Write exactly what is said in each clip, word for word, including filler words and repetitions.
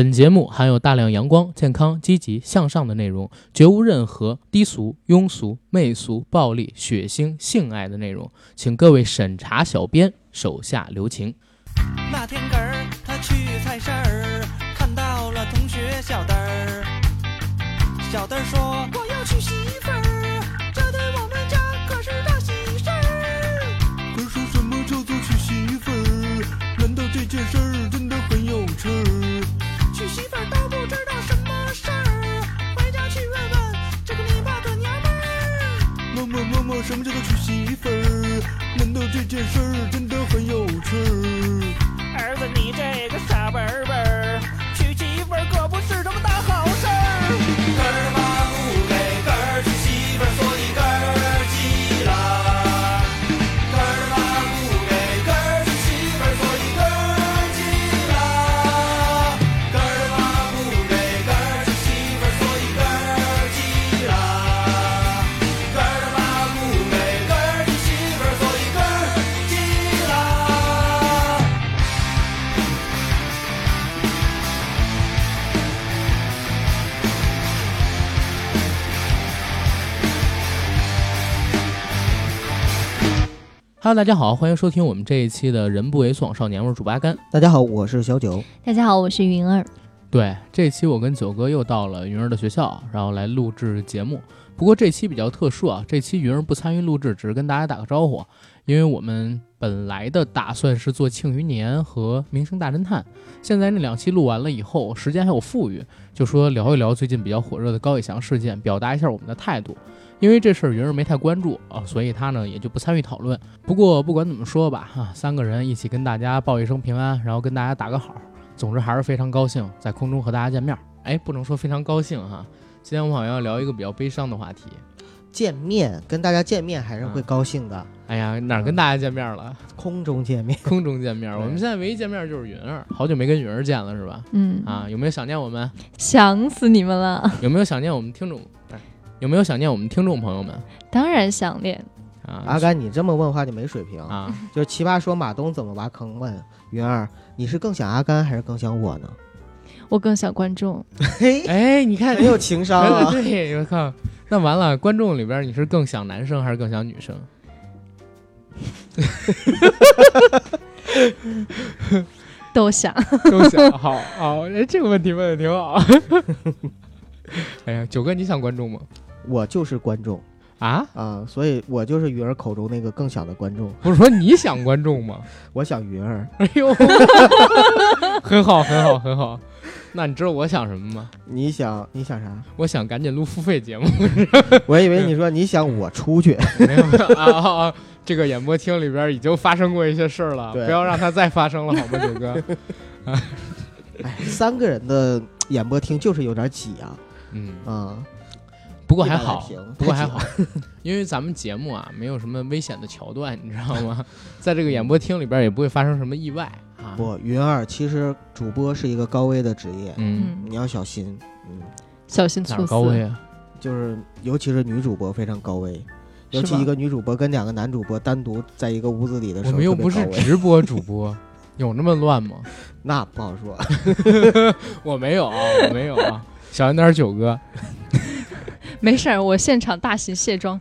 本节目含有大量阳光、健康、积极向上的内容，绝无任何低俗、庸俗、媚俗、暴力、血腥、性爱的内容，请各位审查小编手下留情。 那天个儿他去菜市儿，看到了同学小灯儿。小灯儿说我要娶媳妇儿，这对我们家可是大喜事儿。可说什么叫做娶媳妇儿？难道这件事儿真的很有趣儿？娶媳妇儿都不知道什么事儿，回家去问问这个你爸的娘们儿。妈妈妈妈，什么叫做娶媳妇儿？难道这件事儿真的很有趣儿？儿子，你这个傻笨笨，娶媳妇儿可不是什么大好事儿。根儿妈不给根儿娶媳妇儿，所以根儿急了。根儿妈不给根儿娶媳妇儿，所以根儿急了。根儿妈不给根儿娶媳妇儿，所以根儿急了。根儿妈不给根儿娶媳妇儿，所以根儿急了。 Hello， 大家好，欢迎收听我们这一期的人不为所往少年，我是主八甘。 大家好，我是小九。 大家好，我是云儿。 对，这期我跟九哥又到了云儿的学校，然后来录制节目。不过这期比较特殊啊，这期云儿不参与录制，只是跟大家打个招呼。因为我们本来的打算是做庆余年和明星大侦探，现在那两期录完了以后，时间还有富裕，就说聊一聊最近比较火热的高以翔事件，表达一下我们的态度。因为这事儿云儿没太关注啊，所以他呢也就不参与讨论。不过不管怎么说吧，哈、啊，三个人一起跟大家报一声平安，然后跟大家打个好。总之还是非常高兴在空中和大家见面。哎，不能说非常高兴哈，今天我们好像要聊一个比较悲伤的话题。 见面，跟大家见面还是会高兴的。 嗯、哎呀，哪儿跟大家见面了？ 空中见面， 空中见面。我们现在唯一见面就是云儿，好久没跟云儿见了，是吧？ 嗯啊，有没有想念我们？ 想死你们了！ 有没有想念我们听众？有没有想念我们听众朋友们？ 当然想念啊！ 阿甘，你这么问话就没水平啊！ 就是奇葩说马东怎么挖坑问云儿，你是更想阿甘还是更想我呢？ 我更想观众。 嘿， 哎，你看很有情商啊！ 对，我靠，那完了，观众里边你是更想男生还是更想女生？ 都想， 都想。好，好，哎，这个问题问的挺好。哎呀，九哥，你想观众吗？ 我就是观众啊啊，所以我就是云儿口中那个更想的观众。 不是说你想观众吗？ 我想云儿。 哎呦，很好，很好，很好。那你知道我想什么吗？ 你想你想啥？ 我想赶紧录付费节目。 我以为你说你想我出去。 没有啊啊啊！这个演播厅里边已经发生过一些事儿了，不要让它再发生了，好吗，九哥？啊， 哎，三个人的演播厅就是有点挤啊。 嗯啊， 不过还好，不过还好，因为咱们节目啊没有什么危险的桥段，你知道吗？在这个演播厅里边也不会发生什么意外啊。 不，云儿，其实主播是一个高危的职业， 嗯， 你要小心，嗯， 小心猝死。 哪高危啊？ 就是尤其是女主播非常高危，尤其一个女主播跟两个男主播单独在一个屋子里的时候， 我们又不是直播主播，有那么乱吗？ 那不好说。 我没有啊，我没有啊。小心点，九哥。 没事儿，我现场大型卸妆。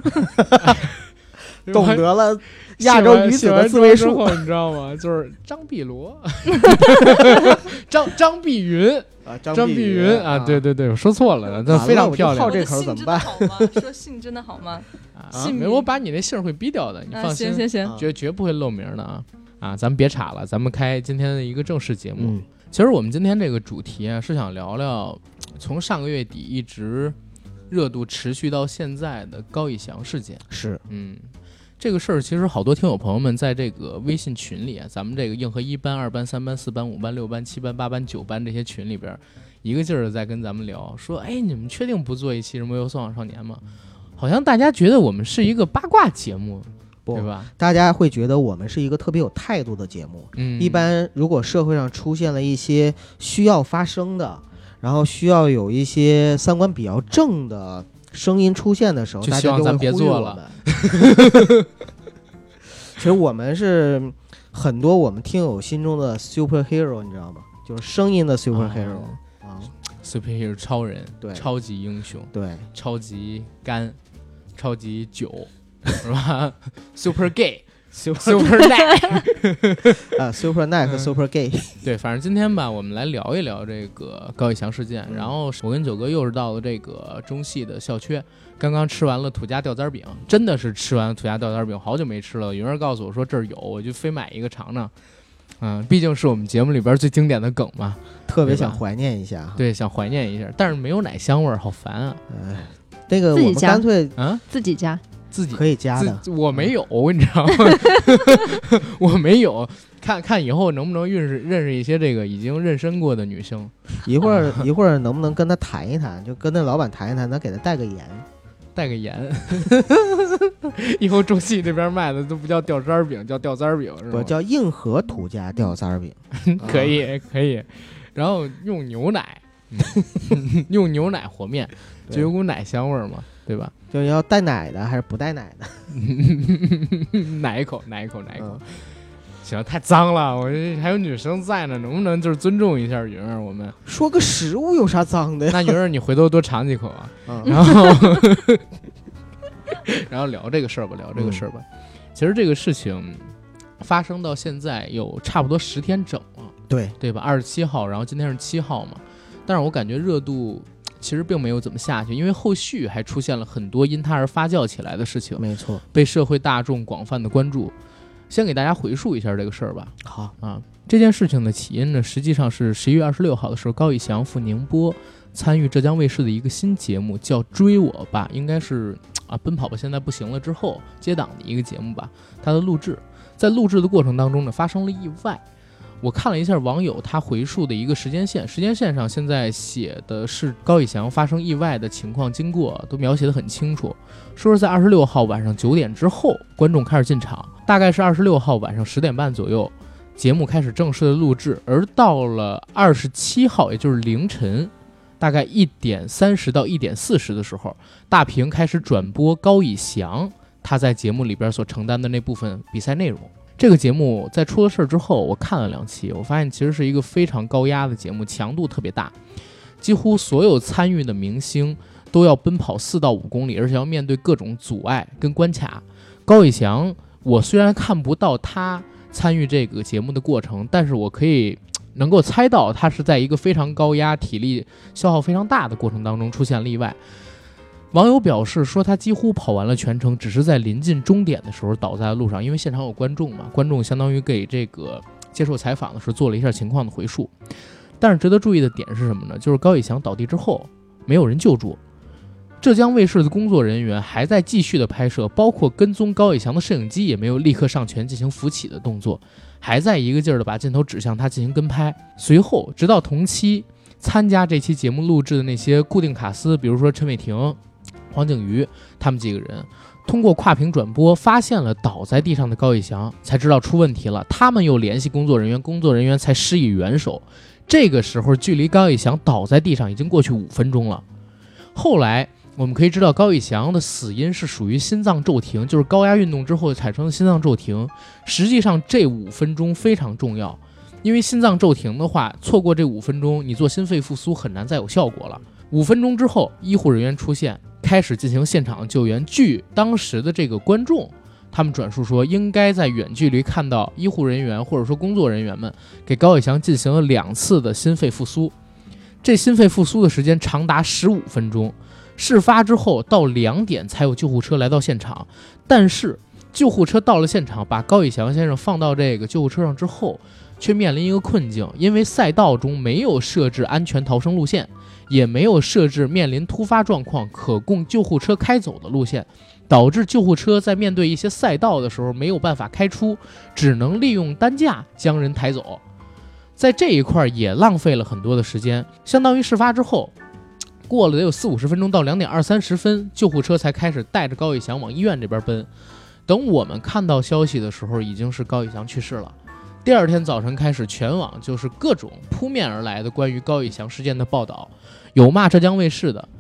懂得了亚洲女子的自卫术， 你知道吗？就是张碧罗，张张碧云啊， 张碧云啊，对对对，我说错了，那非常漂亮。 靠这口怎么办？ 好吗？说姓真的好吗？ 啊，没，我把你那姓会逼掉的，你放心。 行行行， 绝绝不会露名的啊啊！咱们别岔了，咱们开今天的一个正式节目。 嗯， 其实我们今天这个主题啊，是想聊聊从上个月底一直热度持续到现在的高以翔事件。 是， 嗯，这个事儿其实好多听友朋友们在这个微信群里啊，咱们这个硬核一班、二班、三班、四班、五班、六班、七班、八班、九班这些群里边，一个劲儿的在跟咱们聊，说，哎，你们确定不做一期什么《有所往少年》吗？好像大家觉得我们是一个八卦节目。对吧？ 大家会觉得我们是一个特别有态度的节目。 嗯， 一般如果社会上出现了一些需要发声的，然后需要有一些三观比较正的声音出现的时候， 就希望咱别做了。 其实我们是很多我们听友心中的 superhero， 你知道吗？ 就是声音的 superhero 啊啊， superhero 超人， 对超级英雄， 对， 超级干，超级酒，是吧？super gay。Super Night 啊 ，Super Night 和 Super Gay， 对，反正今天吧，我们来聊一聊这个高以翔事件。 嗯、 然后我跟九哥又是到了这个中戏的校区，刚刚吃完了土家吊簪饼，真的是吃完了土家吊簪饼，好久没吃了。云儿告诉我说这儿有，我就非买一个尝尝。嗯，毕竟是我们节目里边最经典的梗嘛， 特别想怀念一下。 对，想怀念一下，但是没有奶香味儿，好烦啊。 哎，那个我们干脆啊， 自己加。 自己可以加的， 我没有，你知道吗？我没有，看看以后能不能认识认识一些这个已经妊娠过的女生。 一会儿一会儿能不能跟他谈一谈，就跟那老板谈一谈，咱给他带个盐， 带个盐。以后中戏这边卖的都不叫吊簪饼，叫吊簪饼，是吧？ 不叫硬核土家吊簪饼， 可以可以。然后用牛奶，嗯、用牛奶和面，就有股奶香味儿嘛。对吧？ 就是要带奶的还是不带奶的？ 奶一口，奶一口，奶一口。嗯、行，太脏了，我这还有女生在呢，能不能就是尊重一下云儿？我们说个食物有啥脏的呀？ 那云儿，你回头多尝几口啊。 嗯、 然后，然后聊这个事儿吧，聊这个事儿吧。嗯、其实这个事情发生到现在有差不多十天整了， 对对吧？二十七号，然后今天是七号嘛，但是我感觉热度其实并没有怎么下去，因为后续还出现了很多因它而发酵起来的事情， 没错， 被社会大众广泛的关注。先给大家回述一下这个事儿吧。 好啊，这件事情的起因呢，实际上是十一月二十六号的时候，高以翔赴宁波参与浙江卫视的一个新节目，叫《追我吧》，应该是啊，奔跑吧现在不行了之后接档的一个节目吧。他的录制，在录制的过程当中呢，发生了意外。我看了一下网友他回述的一个时间线，时间线上现在写的是高以翔发生意外的情况经过都描写得很清楚，说是在二十六号晚上九点之后，观众开始进场，大概是二十六号晚上十点半左右，节目开始正式的录制，而到了二十七号，也就是凌晨，大概一点三十到一点四十的时候，大屏开始转播高以翔他在节目里边所承担的那部分比赛内容。这个节目在出了事之后，我看了两期，我发现其实是一个非常高压的节目，强度特别大，几乎所有参与的明星都要奔跑四到五公里，而且要面对各种阻碍跟关卡。高以翔，我虽然看不到他参与这个节目的过程，但是我可以能够猜到他是在一个非常高压、体力消耗非常大的过程当中出现了意外。网友表示说，他几乎跑完了全程，只是在临近终点的时候倒在了路上，因为现场有观众嘛，观众相当于给这个接受采访的时候做了一下情况的回述。但是值得注意的点是什么呢？就是高以翔倒地之后，没有人救助，浙江卫视的工作人员还在继续的拍摄，包括跟踪高以翔的摄影机也没有立刻上前进行扶起的动作，还在一个劲儿的把镜头指向他进行跟拍。随后，直到同期参加这期节目录制的那些固定卡司，比如说陈伟霆、黄景瑜他们几个人，通过跨屏转播发现了倒在地上的高以翔，才知道出问题了。他们又联系工作人员，工作人员才施以援手。这个时候，距离高以翔倒在地上已经过去五分钟了。后来我们可以知道，高以翔的死因是属于心脏骤停，就是高压运动之后产生的心脏骤停。实际上，这五分钟非常重要，因为心脏骤停的话，错过这五分钟，你做心肺复苏很难再有效果了。五分钟之后，医护人员出现，开始进行现场救援。据当时的这个观众，他们转述说，应该在远距离看到医护人员或者说工作人员们给高以翔进行了两次的心肺复苏。这心肺复苏的时间长达十五分钟。事发之后到两点才有救护车来到现场，但是救护车到了现场，把高以翔先生放到这个救护车上之后，却面临一个困境，因为赛道中没有设置安全逃生路线，也没有设置面临突发状况可供救护车开走的路线，导致救护车在面对一些赛道的时候没有办法开出，只能利用担架将人抬走。在这一块也浪费了很多的时间，相当于事发之后过了得有四五十分钟，到两点二三十分，救护车才开始带着高以翔往医院这边奔。等我们看到消息的时候，已经是高以翔去世了。第二天早晨开始，全网就是各种扑面而来的关于高以翔事件的报道，有骂浙江卫视的，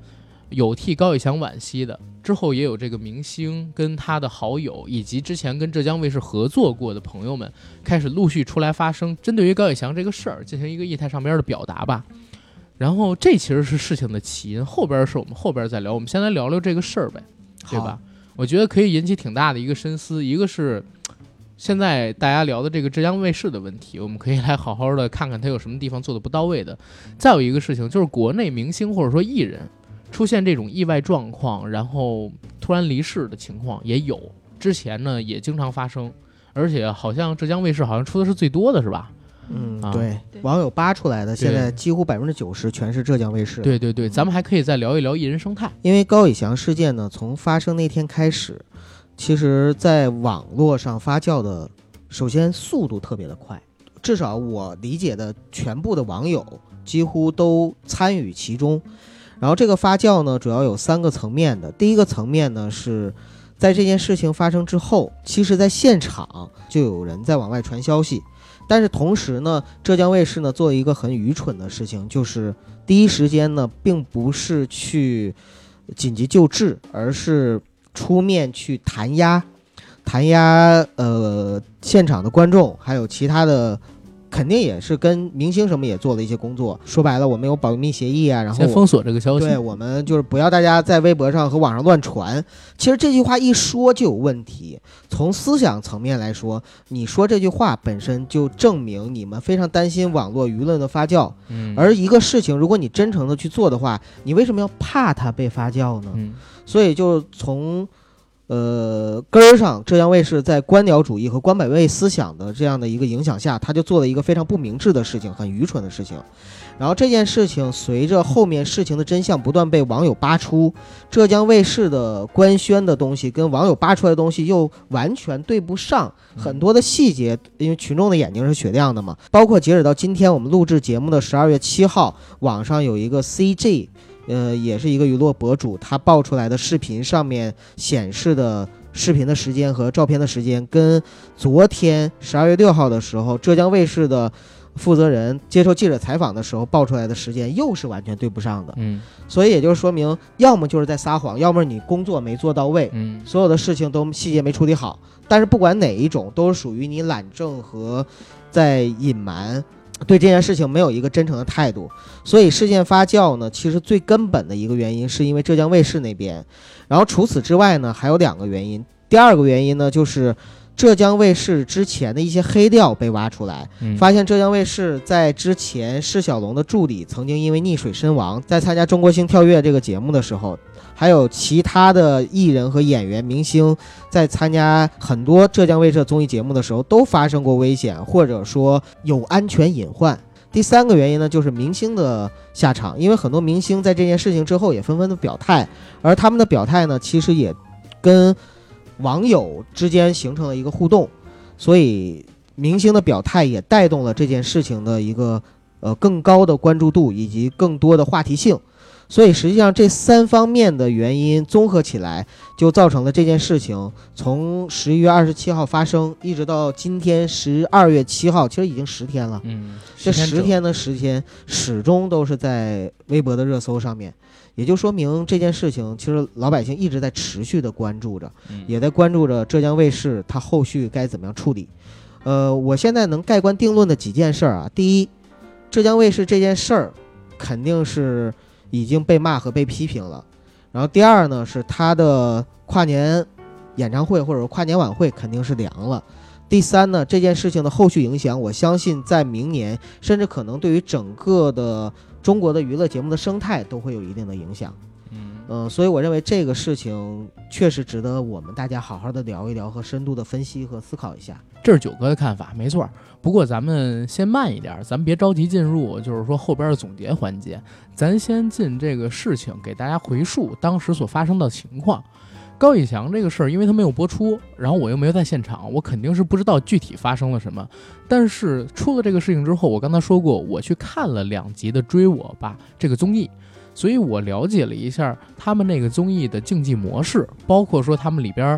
有替高以翔惋惜的，之后也有这个明星跟他的好友以及之前跟浙江卫视合作过的朋友们开始陆续出来发声，针对于高以翔这个事儿进行一个议态上边的表达吧。然后这其实是事情的起因，后边是我们后边再聊，我们先来聊聊这个事儿呗，对吧？我觉得可以引起挺大的一个深思，一个是现在大家聊的这个浙江卫视的问题，我们可以来好好的看看它有什么地方做的不到位的。再有一个事情就是国内明星或者说艺人出现这种意外状况，然后突然离世的情况也有，之前呢也经常发生，而且好像浙江卫视好像出的是最多的，是吧？ 嗯， 啊、 对， 对网友扒出来的现在几乎百分之九十全是浙江卫视。 对对对，咱们还可以再聊一聊艺人生态。 因为高以翔事件呢，从发生那天开始，其实在网络上发酵的，首先速度特别的快，至少我理解的全部的网友几乎都参与其中。然后这个发酵呢，主要有三个层面的。第一个层面呢，是在这件事情发生之后，其实在现场就有人在往外传消息。但是同时呢，浙江卫视呢做了一个很愚蠢的事情，就是第一时间呢并不是去紧急救治，而是出面去弹压弹压呃现场的观众，还有其他的，肯定也是跟明星什么也做了一些工作。说白了，我们有保密协议啊，然后先封锁这个消息。 对，我们就是不要大家在微博上和网上乱传。其实这句话一说就有问题。从思想层面来说，你说这句话本身就证明你们非常担心网络舆论的发酵。 嗯， 而一个事情，如果你真诚的去做的话，你为什么要怕它被发酵呢？ 嗯， 所以就从呃根儿上，浙江卫视在官僚主义和官本位思想的这样的一个影响下，他就做了一个非常不明智的事情，很愚蠢的事情。然后这件事情随着后面事情的真相不断被网友扒出，浙江卫视的官宣的东西跟网友扒出来的东西又完全对不上，很多的细节，因为群众的眼睛是雪亮的嘛。包括截止到今天我们录制节目的十二月七号，网上有一个 C G。呃，也是一个娱乐博主，他爆出来的视频上面显示的视频的时间和照片的时间，跟昨天十二月六号的时候浙江卫视的负责人接受记者采访的时候爆出来的时间又是完全对不上的。 嗯， 所以也就是说明，要么就是在撒谎，要么你工作没做到位， 嗯， 所有的事情都细节没处理好。但是不管哪一种，都是属于你懒政和在隐瞒。对这件事情没有一个真诚的态度，所以事件发酵呢，其实最根本的一个原因是因为浙江卫视那边，然后除此之外呢，还有两个原因。第二个原因呢，就是浙江卫视之前的一些黑料被挖出来， 嗯、 发现浙江卫视在之前释小龙的助理曾经因为溺水身亡，在参加《中国星跳跃》这个节目的时候，还有其他的艺人和演员明星在参加很多浙江卫视综艺节目的时候都发生过危险，或者说有安全隐患。第三个原因呢，就是明星的下场，因为很多明星在这件事情之后也纷纷的表态，而他们的表态呢，其实也跟网友之间形成了一个互动，所以明星的表态也带动了这件事情的一个呃更高的关注度以及更多的话题性。所以实际上这三方面的原因综合起来，就造成了这件事情从十一月二十七号发生，一直到今天十二月七号，其实已经十天了。 嗯， 这十天的时间始终都是在微博的热搜上面，也就说明这件事情其实老百姓一直在持续的关注着， 嗯、 也在关注着浙江卫视它后续该怎么样处理。呃，我现在能盖棺定论的几件事儿啊，第一，浙江卫视这件事儿肯定是已经被骂和被批评了。然后第二呢，是他的跨年演唱会或者跨年晚会肯定是凉了。第三呢，这件事情的后续影响，我相信在明年甚至可能对于整个的中国的娱乐节目的生态都会有一定的影响。嗯、呃，所以我认为这个事情确实值得我们大家好好的聊一聊和深度的分析和思考一下。 这是九哥的看法，没错。不过咱们先慢一点，咱们别着急进入，就是说后边的总结环节，咱先进这个事情，给大家回述当时所发生的情况。高以翔这个事儿，因为他没有播出，然后我又没有在现场，我肯定是不知道具体发生了什么。但是出了这个事情之后，我刚才说过，我去看了两集的《追我吧》这个综艺，所以我了解了一下他们那个综艺的竞技模式，包括说他们里边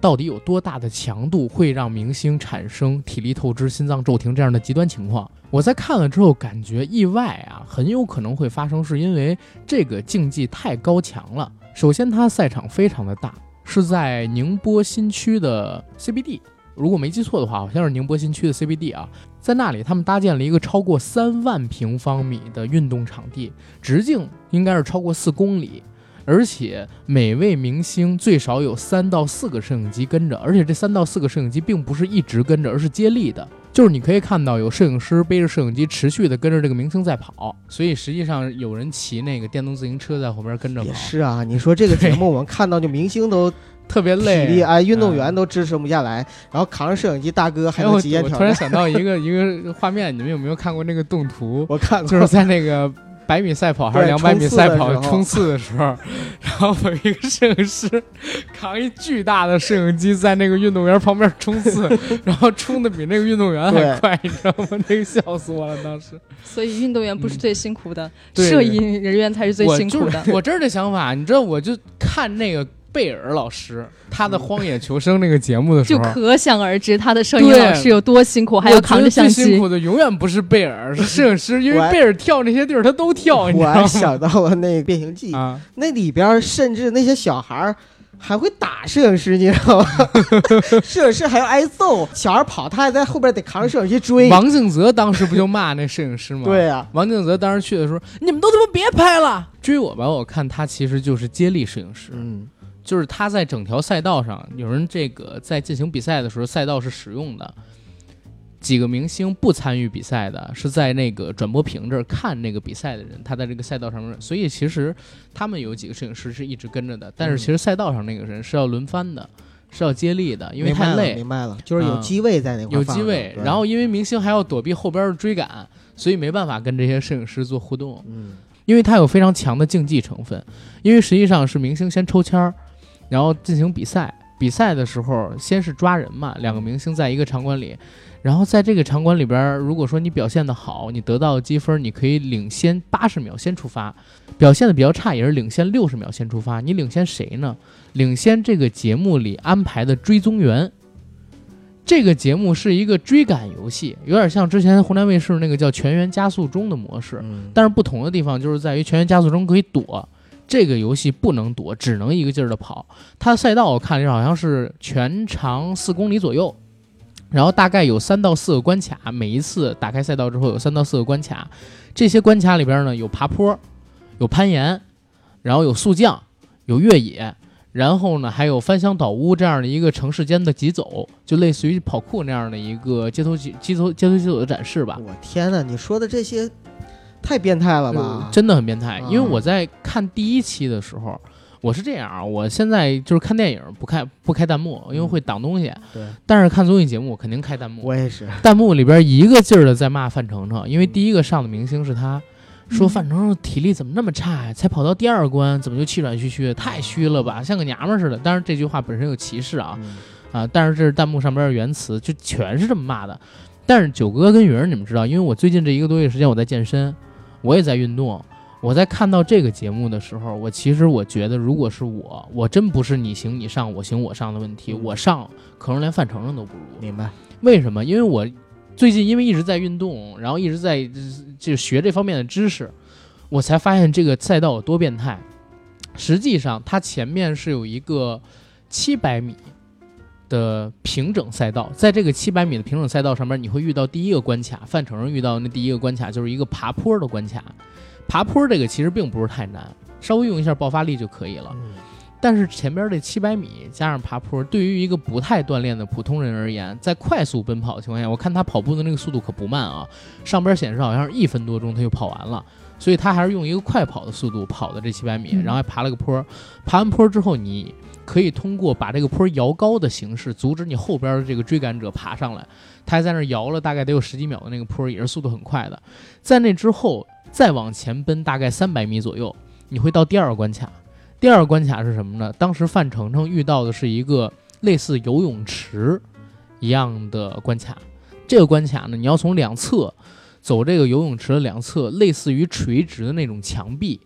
到底有多大的强度会让明星产生体力透支、心脏骤停这样的极端情况。我在看了之后感觉意外啊，很有可能会发生，是因为这个竞技太高强了。首先它赛场非常的大，是在宁波新区的 C B D， 如果没记错的话好像是宁波新区的 C B D 啊，在那里他们搭建了一个超过三万平方米的运动场地，直径应该是超过四公里，而且每位明星最少有三到四个摄影机跟着，而且这三到四个摄影机并不是一直跟着，而是接力的，就是你可以看到有摄影师背着摄影机持续的跟着这个明星在跑，所以实际上有人骑那个电动自行车在后边跟着跑。 也是啊，你说这个节目我们看到就明星都特别累， 体力哎，运动员都支持不下来，嗯、然后扛着摄影机大哥还能极限挑战。 我突然想到一个一个画面，你们有没有看过那个动图？ 我看过， 就是在那个百米赛跑还是两百米赛跑冲刺的时候，然后有一个摄影师扛一巨大的摄影机在那个运动员旁边冲刺，然后冲的比那个运动员还快，你知道吗？那个笑死我了当时。 所以运动员不是最辛苦的，嗯、摄影人员才是最辛苦的。 我, 我真是这想法，你知道，我就看那个贝尔老师他的《荒野求生》那个节目的时候， 就可想而知他的摄影老师有多辛苦，还要扛着相机。 最辛苦的永远不是贝尔，是摄影师，因为贝尔跳那些地儿他都跳。 我还想到了那个《变形记》 啊， 那里边甚至那些小孩还会打摄影师，你知道吗？摄影师还要挨揍，小孩跑，他还在后边得扛着摄影机追。 王敬泽当时不就骂那摄影师吗？ 对啊， 王敬泽当时去的时候，你们都他妈别拍了，追我吧！我看他其实就是接力摄影师， 嗯。 就是他在整条赛道上，有人这个在进行比赛的时候，赛道是使用的。几个明星不参与比赛的，是在那个转播屏这儿看那个比赛的人，他在这个赛道上面，所以其实他们有几个摄影师是一直跟着的，但是其实赛道上那个人是要轮番的，是要接力的，因为太累。 明白了，明白了，就是有机位在那块、 嗯、有机位，然后因为明星还要躲避后边的追赶，所以没办法跟这些摄影师做互动。 嗯， 因为它有非常强的竞技成分，因为实际上是明星先抽签儿。然后进行比赛，比赛的时候先是抓人嘛，两个明星在一个场馆里，然后在这个场馆里边，如果说你表现得好，你得到积分，你可以领先八十秒先出发；表现得比较差，也是领先六十秒先出发。你领先谁呢？领先这个节目里安排的追踪员。这个节目是一个追赶游戏，有点像之前湖南卫视那个叫《全员加速中》的模式， 嗯、 但是不同的地方就是在于《全员加速中》可以躲。这个游戏不能躲，只能一个劲儿的跑。它的赛道我看了好像是全长四公里左右，然后大概有三到四个关卡，每一次打开赛道之后有三到四个关卡。这些关卡里边呢有爬坡，有攀岩，然后有速降，有越野，然后呢还有翻箱倒屋这样的一个城市间的疾走，就类似于跑酷那样的一个街头街头街头疾走的展示吧。 我天哪，你说的这些太变态了吧！ 真的很变态，因为我在看第一期的时候，我是这样啊，我现在就是看电影不开不开弹幕，因为会挡东西。 嗯、对。 但是看综艺节目我肯定开弹幕。 我也是。 弹幕里边一个劲儿的在骂范丞丞，因为第一个上的明星是他，说范丞丞体力怎么那么差呀？才跑到第二关，怎么就气喘吁吁？太虚了吧，像个娘们似的。当然这句话本身有歧视啊， 嗯、 啊，但是这是弹幕上边的原词，就全是这么骂的。但是九哥跟云儿，你们知道，因为我最近这一个多月时间我在健身。我也在运动，我在看到这个节目的时候，我其实我觉得，如果是我，我真不是你行你上，我行我上的问题，我上可能连范丞丞都不如。 明白？ 为什么？因为我最近因为一直在运动，然后一直在就学这方面的知识，我才发现这个赛道有多变态。实际上，它前面是有一个七百米的平整赛道，在这个七百米的平整赛道上面，你会遇到第一个关卡，范丞丞遇到那第一个关卡就是一个爬坡的关卡。爬坡这个其实并不是太难，稍微用一下爆发力就可以了。 嗯、 但是前边这七百米加上爬坡，对于一个不太锻炼的普通人而言，在快速奔跑的情况下，我看他跑步的那个速度可不慢啊，上边显示好像是一分多钟他就跑完了。所以他还是用一个快跑的速度跑的这七百米，然后还爬了个坡。爬完坡之后，你可以通过把这个坡摇高的形式，阻止你后边的这个追赶者爬上来。他还在那摇了大概得有十几秒的那个坡，也是速度很快的。在那之后，再往前奔大概三百米左右，你会到第二个关卡。第二个关卡是什么呢？当时范丞丞遇到的是一个类似游泳池一样的关卡。这个关卡呢，你要从两侧走这个游泳池的两侧，类似于垂直的那种墙壁，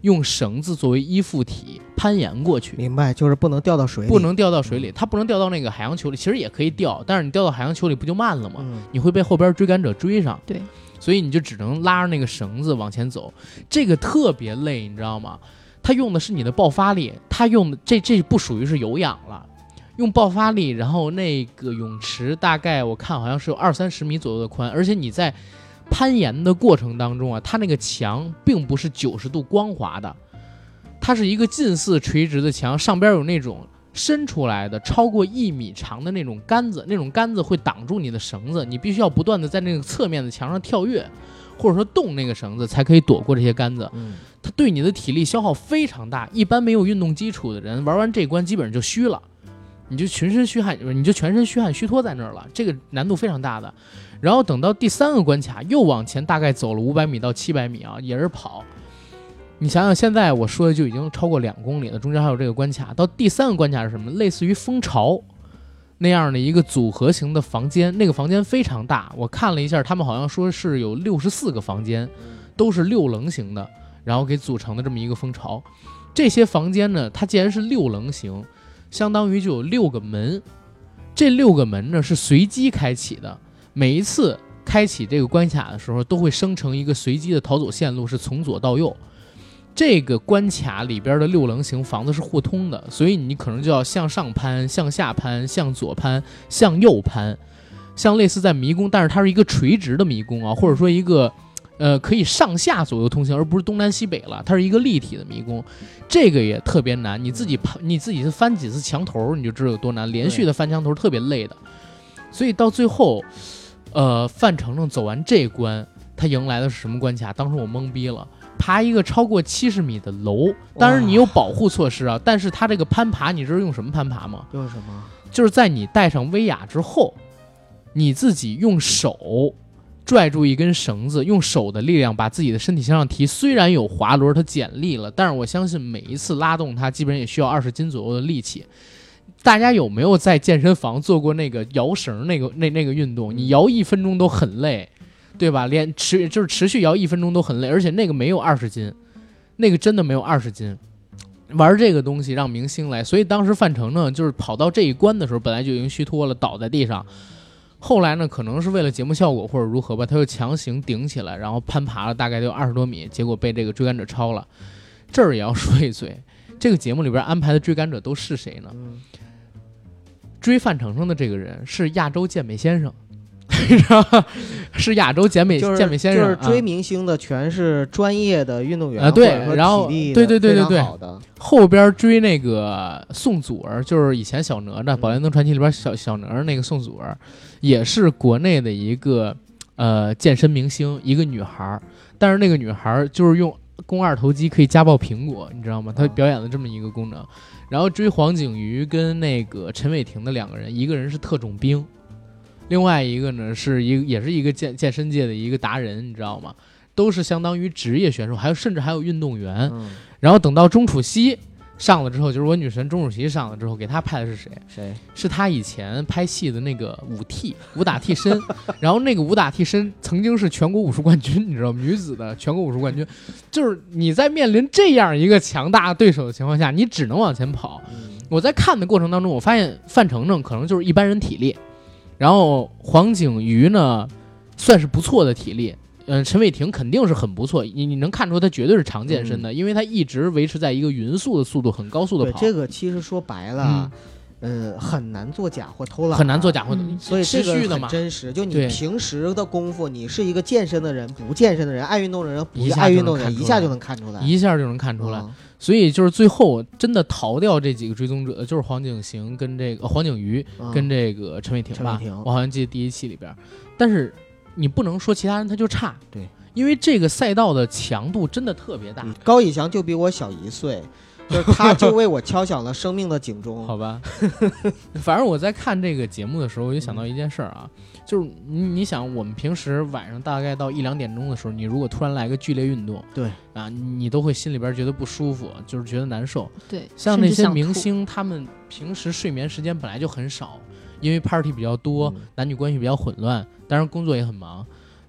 用绳子作为依附体攀岩过去。 明白，就是不能掉到水里， 不能掉到水里，它不能掉到那个海洋球里，其实也可以掉，但是你掉到海洋球里不就慢了吗？ 嗯、 你会被后边追赶者追上。 对， 所以你就只能拉着那个绳子往前走，这个特别累，你知道吗？它用的是你的爆发力，它用的这这不属于是有氧了，用爆发力，然后那个泳池大概我看好像是有二三十米左右的宽，而且你在攀岩的过程当中啊，它那个墙并不是九十度光滑的，它是一个近似垂直的墙，上边有那种伸出来的超过一米长的那种杆子，那种杆子会挡住你的绳子，你必须要不断的在那个侧面的墙上跳跃，或者说动那个绳子才可以躲过这些杆子。 嗯， 它对你的体力消耗非常大，一般没有运动基础的人玩完这关基本上就虚了，你就全身虚汗，你就全身虚汗虚脱在那儿了，这个难度非常大的。然后等到第三个关卡又往前大概走了五百米到七百米啊，也是跑。你想想，现在我说的就已经超过两公里了，中间还有这个关卡。到第三个关卡是什么？类似于蜂巢那样的一个组合型的房间，那个房间非常大，我看了一下，他们好像说是有六十四个房间，都是六棱形的，然后给组成的这么一个蜂巢。这些房间呢，它既然是六棱形，相当于就有六个门，这六个门呢是随机开启的，每一次开启这个关卡的时候都会生成一个随机的逃走线路，是从左到右。这个关卡里边的六棱形房子是互通的，所以你可能就要向上攀、向下攀、向左攀、向右攀，像类似在迷宫，但是它是一个垂直的迷宫啊，或者说一个呃可以上下左右通行，而不是东南西北了，它是一个立体的迷宫。这个也特别难，你自己攀，你自己翻几次墙头，你就知道有多难，连续的翻墙头特别累的。所以到最后，呃，范丞丞走完这关，他迎来的是什么关卡？当时我懵逼了。爬一个超过七十米的楼，当然你有保护措施啊，但是它这个攀爬，你知道用什么攀爬吗？ 用什么？ 就是在你戴上威亚之后，你自己用手拽住一根绳子，用手的力量把自己的身体向上提。虽然有滑轮它减力了，但是我相信每一次拉动它，基本上也需要二十斤左右的力气。大家有没有在健身房做过那个摇绳那个那那个运动？你摇一分钟都很累。对吧？连持就是持续摇一分钟都很累，而且那个没有二十斤，那个真的没有二十斤。玩这个东西让明星来，所以当时范丞丞就是跑到这一关的时候，本来就已经虚脱了，倒在地上。后来呢，可能是为了节目效果或者如何吧，他又强行顶起来，然后攀爬了大概就二十多米，结果被这个追赶者超了。这儿也要说一嘴，这个节目里边安排的追赶者都是谁呢？追范丞丞的这个人是亚洲健美先生。你知道吗？是亚洲健美、 就是、 健美先生， 就是追明星的全是专业的运动员啊，对，然后对对对对对，后边追那个宋祖儿，就是以前小哪吒《宝莲灯传奇》里边小小哪吒那个宋祖儿，也是国内的一个呃健身明星，一个女孩，但是那个女孩就是用肱二头肌可以夹爆苹果，你知道吗？她表演了这么一个功能。然后追黄景瑜跟那个陈伟霆的两个人，一个人是特种兵。另外一个呢，是一个也是一个健健身界的一个达人，你知道吗？都是相当于职业选手，还有甚至还有运动员。嗯、然后等到钟楚曦上了之后，就是我女神钟楚曦上了之后，给她拍的是谁？ 谁？ 是她以前拍戏的那个武替武打替身。然后那个武打替身曾经是全国武术冠军，你知道吗？女子的全国武术冠军。就是你在面临这样一个强大对手的情况下，你只能往前跑。嗯、我在看的过程当中，我发现范丞丞可能就是一般人体力。然后黄景瑜呢，算是不错的体力，嗯、呃，陈伟霆肯定是很不错，你你能看出他绝对是常健身的，嗯、因为他一直维持在一个匀速的速度，很高速的跑。 对，这个其实说白了，嗯、呃，很难做假或偷懒， 很难做假或、 嗯、所以这个很真实。就你平时的功夫，你是一个健身的人，不健身的人，爱运动的人，不爱运动的人，一下就能看出来， 一下就能看出来。嗯、所以就是最后真的逃掉这几个追踪者，就是黄景行跟这个、呃、黄景瑜跟这个陈伟霆吧， 嗯、 我好像记得第一期里边。但是你不能说其他人他就差， 对， 因为这个赛道的强度真的特别大。 嗯、高以翔就比我小一岁。就是他就为我敲响了生命的警钟。 好吧，反正我在看这个节目的时候，我就想到一件事儿啊，就是你你想，我们平时晚上大概到一两点钟的时候，你如果突然来个剧烈运动， 对啊，你都会心里边觉得不舒服，就是觉得难受。 对， 像那些明星，他们平时睡眠时间本来就很少，因为 party 比较多，嗯、男女关系比较混乱，当然工作也很忙。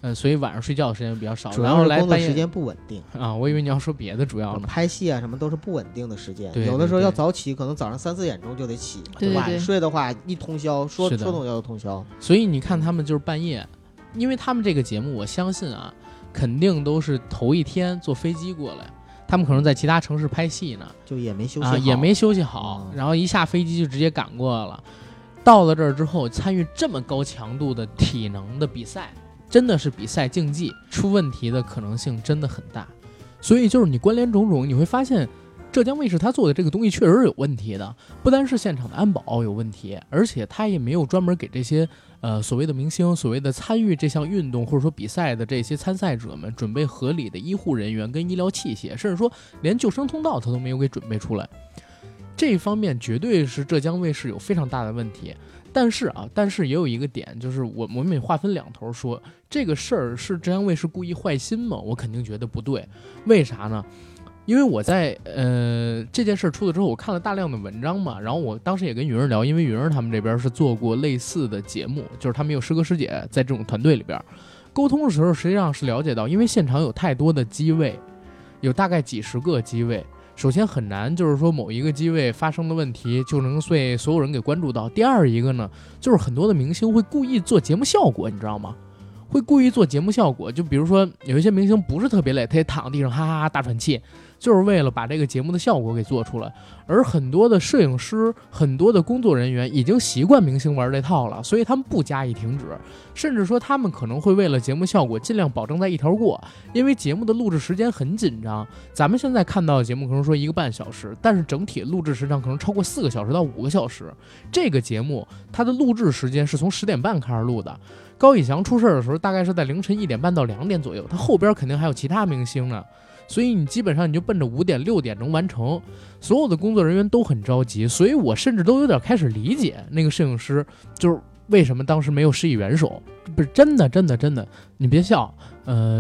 呃，所以晚上睡觉的时间比较少， 主然后来要是工作时间不稳定啊。我以为你要说别的，主要呢拍戏啊什么都是不稳定的时间， 对对对， 有的时候要早起，可能早上三四点钟就得起， 对对对， 晚睡的话一通宵，说说通宵就通宵。 所以你看他们就是半夜，因为他们这个节目，我相信啊，肯定都是头一天坐飞机过来。他们可能在其他城市拍戏呢， 就也没休息好， 啊、也没休息好、嗯，然后一下飞机就直接赶过来了。到了这儿之后，参与这么高强度的体能的比赛，真的是比赛竞技，出问题的可能性真的很大。所以就是你关联种种，你会发现浙江卫视他做的这个东西确实是有问题的，不单是现场的安保有问题，而且他也没有专门给这些呃所谓的明星、所谓的参与这项运动或者说比赛的这些参赛者们准备合理的医护人员跟医疗器械，甚至说连救生通道他都没有给准备出来。这一方面绝对是浙江卫视有非常大的问题。但是啊，但是也有一个点，就是我我们也划分两头说，这个事儿是浙江卫视故意坏心吗？我肯定觉得不对。为啥呢？因为我在呃这件事出了之后，我看了大量的文章嘛，然后我当时也跟云儿聊，因为云儿他们这边是做过类似的节目，就是他们有师哥师姐在这种团队里边沟通的时候，实际上是了解到，因为现场有太多的机位，有大概几十个机位。首先很难，就是说某一个机位发生的问题就能被所有人给关注到。第二一个呢，就是很多的明星会故意做节目效果，你知道吗？会故意做节目效果，就比如说有一些明星不是特别累，他也躺地上哈哈哈大喘气，就是为了把这个节目的效果给做出来。而很多的摄影师、很多的工作人员已经习惯明星玩这套了，所以他们不加以停止，甚至说他们可能会为了节目效果尽量保证在一条过，因为节目的录制时间很紧张。咱们现在看到的节目可能说一个半小时，但是整体录制时长可能超过四个小时到五个小时。这个节目它的录制时间是从十点半开始录的，高以翔出事的时候大概是在凌晨一点半到两点左右，他后边肯定还有其他明星呢，所以你基本上你就奔着五点六点能完成。所有的工作人员都很着急，所以我甚至都有点开始理解那个摄影师就是为什么当时没有施以援手。不是真的真的真的，你别笑，呃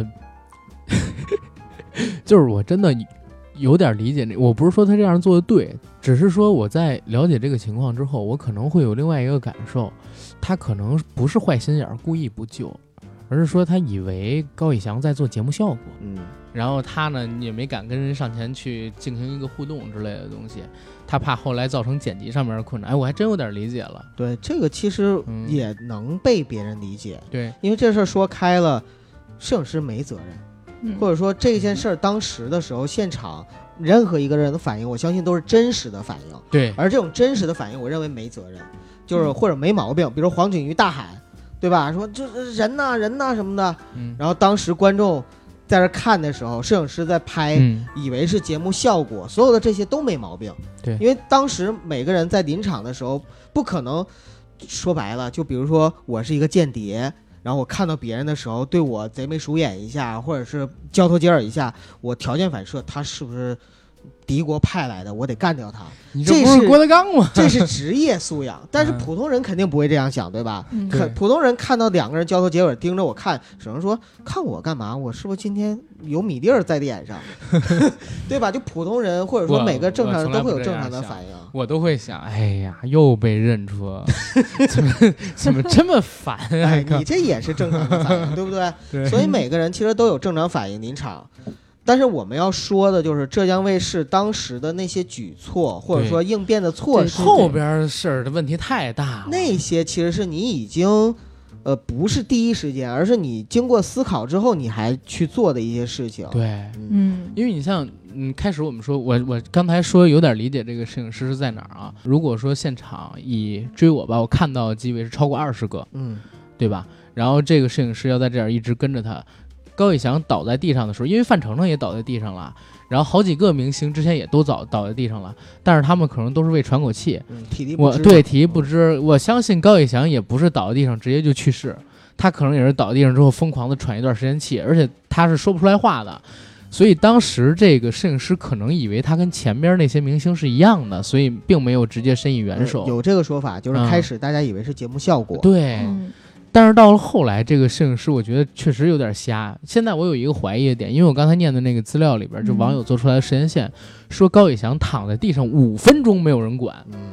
就是我真的有点理解，我不是说他这样做的对，只是说我在了解这个情况之后，我可能会有另外一个感受，他可能不是坏心眼故意不救，而是说他以为高以翔在做节目效果， 嗯， 然后他呢也没敢跟人上前去进行一个互动之类的东西，他怕后来造成剪辑上面的困难。哎，我还真有点理解了。 对，这个其实也能被别人理解， 嗯、对， 因为这事儿说开了，摄影师没责任。 嗯、 或者说这件事儿当时的时候，现场任何一个人的反应，我相信都是真实的反应。 对， 而这种真实的反应，我认为没责任，就是或者没毛病。比如黄景瑜大喊，对吧？说这人呐人呐什么的。嗯。然后当时观众在这看的时候，摄影师在拍，嗯、以为是节目效果，所有的这些都没毛病。 对， 因为当时每个人在临场的时候，不可能说白了，就比如说我是一个间谍。然后我看到别人的时候，对我贼眉鼠眼一下，或者是交头接耳一下，我条件反射，他是不是敌国派来的？我得干掉他。 你这不是郭德纲吗？ 这是职业素养，但是普通人肯定不会这样想，对吧？ 嗯、 可普通人看到两个人交头接耳盯着我看，只能说看我干嘛？我是不是今天有米粒儿在脸上？对吧？就普通人或者说每个正常人都会有正常的反应。 我, 我都会想，哎呀，又被认出了，怎么怎么这么烦啊？ 哎，你这也是正常的反应，对不对？ 对。 所以每个人其实都有正常反应临场。但是我们要说的就是浙江卫视当时的那些举措，或者说应变的措施， 后边事儿的问题太大了。 那些其实是你已经，呃，不是第一时间，而是你经过思考之后，你还去做的一些事情。 对， 嗯， 因为你像，嗯，开始我们说，我我刚才说有点理解这个摄影师是在哪儿啊？如果说现场以追我吧，我看到的机位是超过二十个， 嗯， 对吧？然后这个摄影师要在这儿一直跟着他。高以翔倒在地上的时候，因为范丞丞也倒在地上了，然后好几个明星之前也都倒倒在地上了，但是他们可能都是为喘口气， 嗯、体力不支。 我对体力不支，我相信高以翔也不是倒在地上直接就去世，他可能也是倒在地上之后疯狂的喘一段时间气，而且他是说不出来话的，所以当时这个摄影师可能以为他跟前边那些明星是一样的，所以并没有直接伸以援手。 呃、有这个说法，就是开始大家以为是节目效果， 嗯、对。 嗯， 但是到了后来，这个摄影师我觉得确实有点瞎。现在我有一个怀疑的点，因为我刚才念的那个资料里边，就网友做出来的时间线，嗯、说高以翔躺在地上五分钟没有人管。 嗯，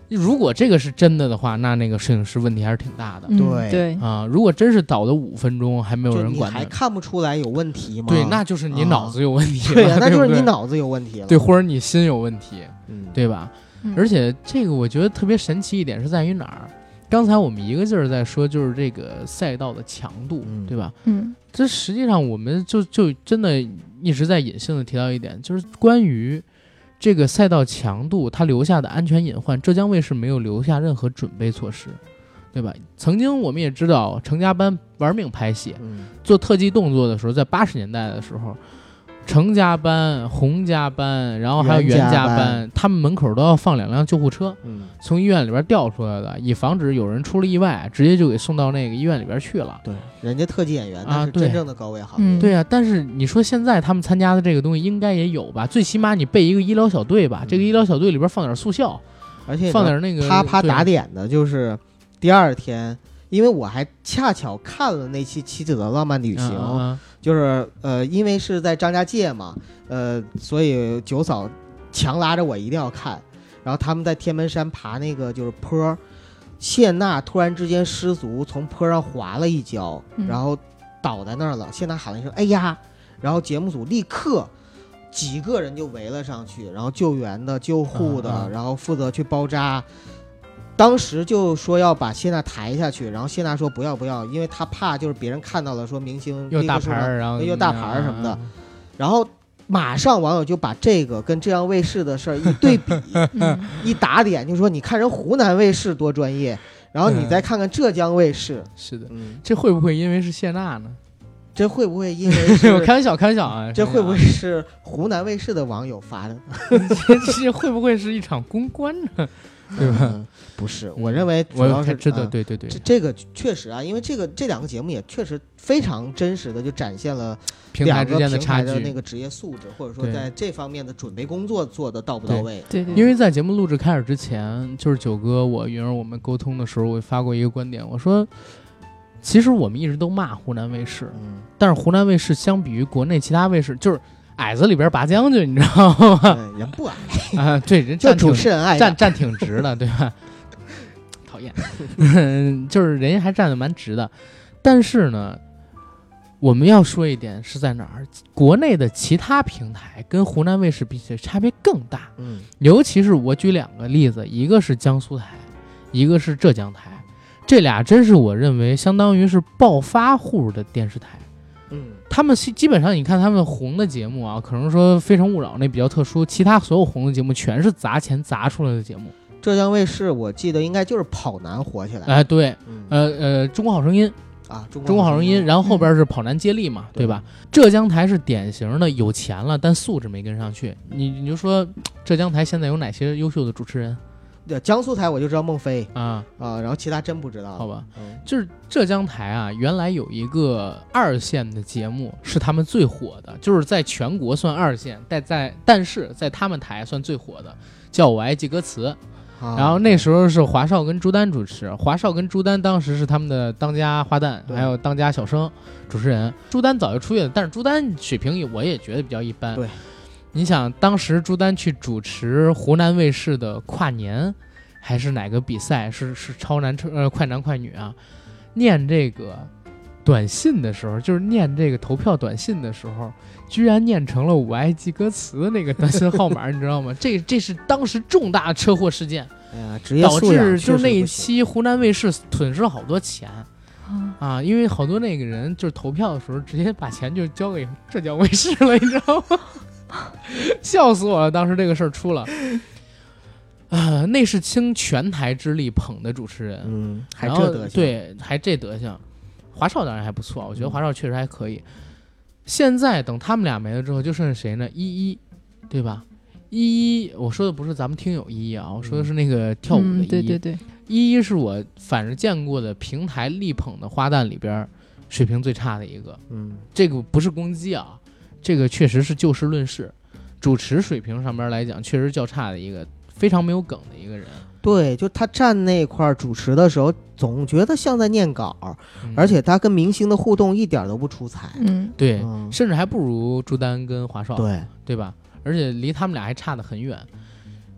如果这个是真的的话，那那个摄影师问题还是挺大的。 嗯、 对对啊，如果真是导的五分钟还没有人管， 你还看不出来有问题吗？ 对，那就是你脑子有问题了。 啊、对呀，那就是对对你脑子有问题了。 对，或者你心有问题， 嗯， 对吧？ 嗯、 而且这个我觉得特别神奇一点是在于哪儿？刚才我们一个劲儿在说，就是这个赛道的强度， 嗯、 对吧？ 嗯， 这实际上我们就就真的一直在隐性的提到一点，就是关于这个赛道强度，它留下的安全隐患，浙江卫视没有留下任何准备措施，对吧？曾经我们也知道，成家班玩命拍戏， 嗯、 做特技动作的时候，在八十年代的时候，成家班、洪家班，然后还有袁家班， 班他们门口都要放两辆救护车， 嗯、 从医院里边调出来的，以防止有人出了意外，直接就给送到那个医院里边去了。 对，人家特技演员啊那是真正的高危行业。 嗯、 对啊，但是你说现在他们参加的这个东西应该也有吧？最起码你备一个医疗小队吧， 嗯、 这个医疗小队里边放点速效， 而且放点那个啪啪打点的，就是第二天，因为我还恰巧看了那期《妻子的浪漫旅行》， 嗯嗯、 就是呃，因为是在张家界嘛，呃，所以九嫂强拉着我一定要看。然后他们在天门山爬那个就是坡，谢娜突然之间失足从坡上滑了一跤， 嗯、 然后倒在那儿了。谢娜喊了一声“哎呀”，然后节目组立刻几个人就围了上去，然后救援的、救护的， 嗯嗯、 然后负责去包扎。当时就说要把谢娜抬下去，然后谢娜说不要不要，因为她怕就是别人看到了说明星又大牌儿，然后又大牌儿什么的，然后马上网友就把这个跟浙江卫视的事儿一对比， 嗯、 一打点就说你看人湖南卫视多专业，然后你再看看浙江卫视， 嗯、是的， 嗯， 这会不会因为是谢娜呢？ 这会不会因为是我开玩笑，开玩笑啊！ 这会不会是湖南卫视的网友发的？ 这会不会是一场公关呢？对吧、 嗯？不是，我认为主要是知道，对对对， 这这个确实啊，因为这个这两个节目也确实非常真实的就展现了平台之间的差距， 那个职业素质，或者说在这方面的准备工作做的到不到位。 对 对, 对， 因为在节目录制开始之前，就是九哥我云儿我们沟通的时候，我发过一个观点，我说，其实我们一直都骂湖南卫视， 嗯， 但是湖南卫视相比于国内其他卫视，就是。矮子里边拔将军，你知道吗？ 人不矮啊，对，人就主持人矮， 站站挺直的，对吧？讨厌，就是人家还站得蛮直的。但是呢，我们要说一点是在哪儿？国内的其他平台跟湖南卫视比起来差别更大。 嗯， 尤其是我举两个例子，一个是江苏台，一个是浙江台，这俩真是我认为相当于是暴发户的电视台。 嗯， 他们基本上你看他们红的节目啊，可能说《非诚勿扰》那比较特殊，其他所有红的节目全是砸钱砸出来的节目。 浙江卫视我记得应该就是跑男火起来， 哎、呃，对， 嗯、 呃呃，中国好声音啊，中国好声音，然后后边是跑男接力嘛，嗯、对吧？浙江台是典型的有钱了，但素质没跟上去。你你就说浙江台现在有哪些优秀的主持人？ 江苏台我就知道孟非啊啊，然后其他真不知道。 好吧， 嗯、 就是浙江台啊，原来有一个二线的节目是他们最火的，就是在全国算二线，但在但是在他们台算最火的，叫我爱记歌词。 啊、 然后那时候是华少跟朱丹主持，华少跟朱丹当时是他们的当家花旦，还有当家小生主持人。朱丹早就出去了，但是朱丹水平我也觉得比较一般。 对。 你想当时朱丹去主持湖南卫视的跨年还是哪个比赛，是是超男呃快男快女啊，念这个短信的时候，就是念这个投票短信的时候，居然念成了我爱记歌词的那个短信号码你知道吗？这这是当时重大车祸事件， 哎呀，职业素养导致就是那一期湖南卫视损失了好多钱啊，因为好多那个人就是投票的时候直接把钱就交给浙江卫视了，你知道吗？笑死我了！当时这个事儿出了，啊、呃，那是倾全台之力捧的主持人， 嗯，还这德行， 对，还这德行。华少当然还不错，我觉得华少确实还可以。嗯、现在等他们俩没了之后，就剩下谁呢？依依，对吧？依依，我说的不是咱们听友依依啊，我说的是那个跳舞的依依。 嗯、对对对， 依依是我反正见过的平台力捧的花旦里边水平最差的一个。 嗯， 这个不是攻击啊。这个确实是就事论事，主持水平上面来讲确实较差的一个，非常没有梗的一个人。 对，就他站那块主持的时候，总觉得像在念稿，嗯、而且他跟明星的互动一点都不出彩。 嗯， 对， 嗯、 甚至还不如朱丹跟华少， 对对吧？而且离他们俩还差得很远。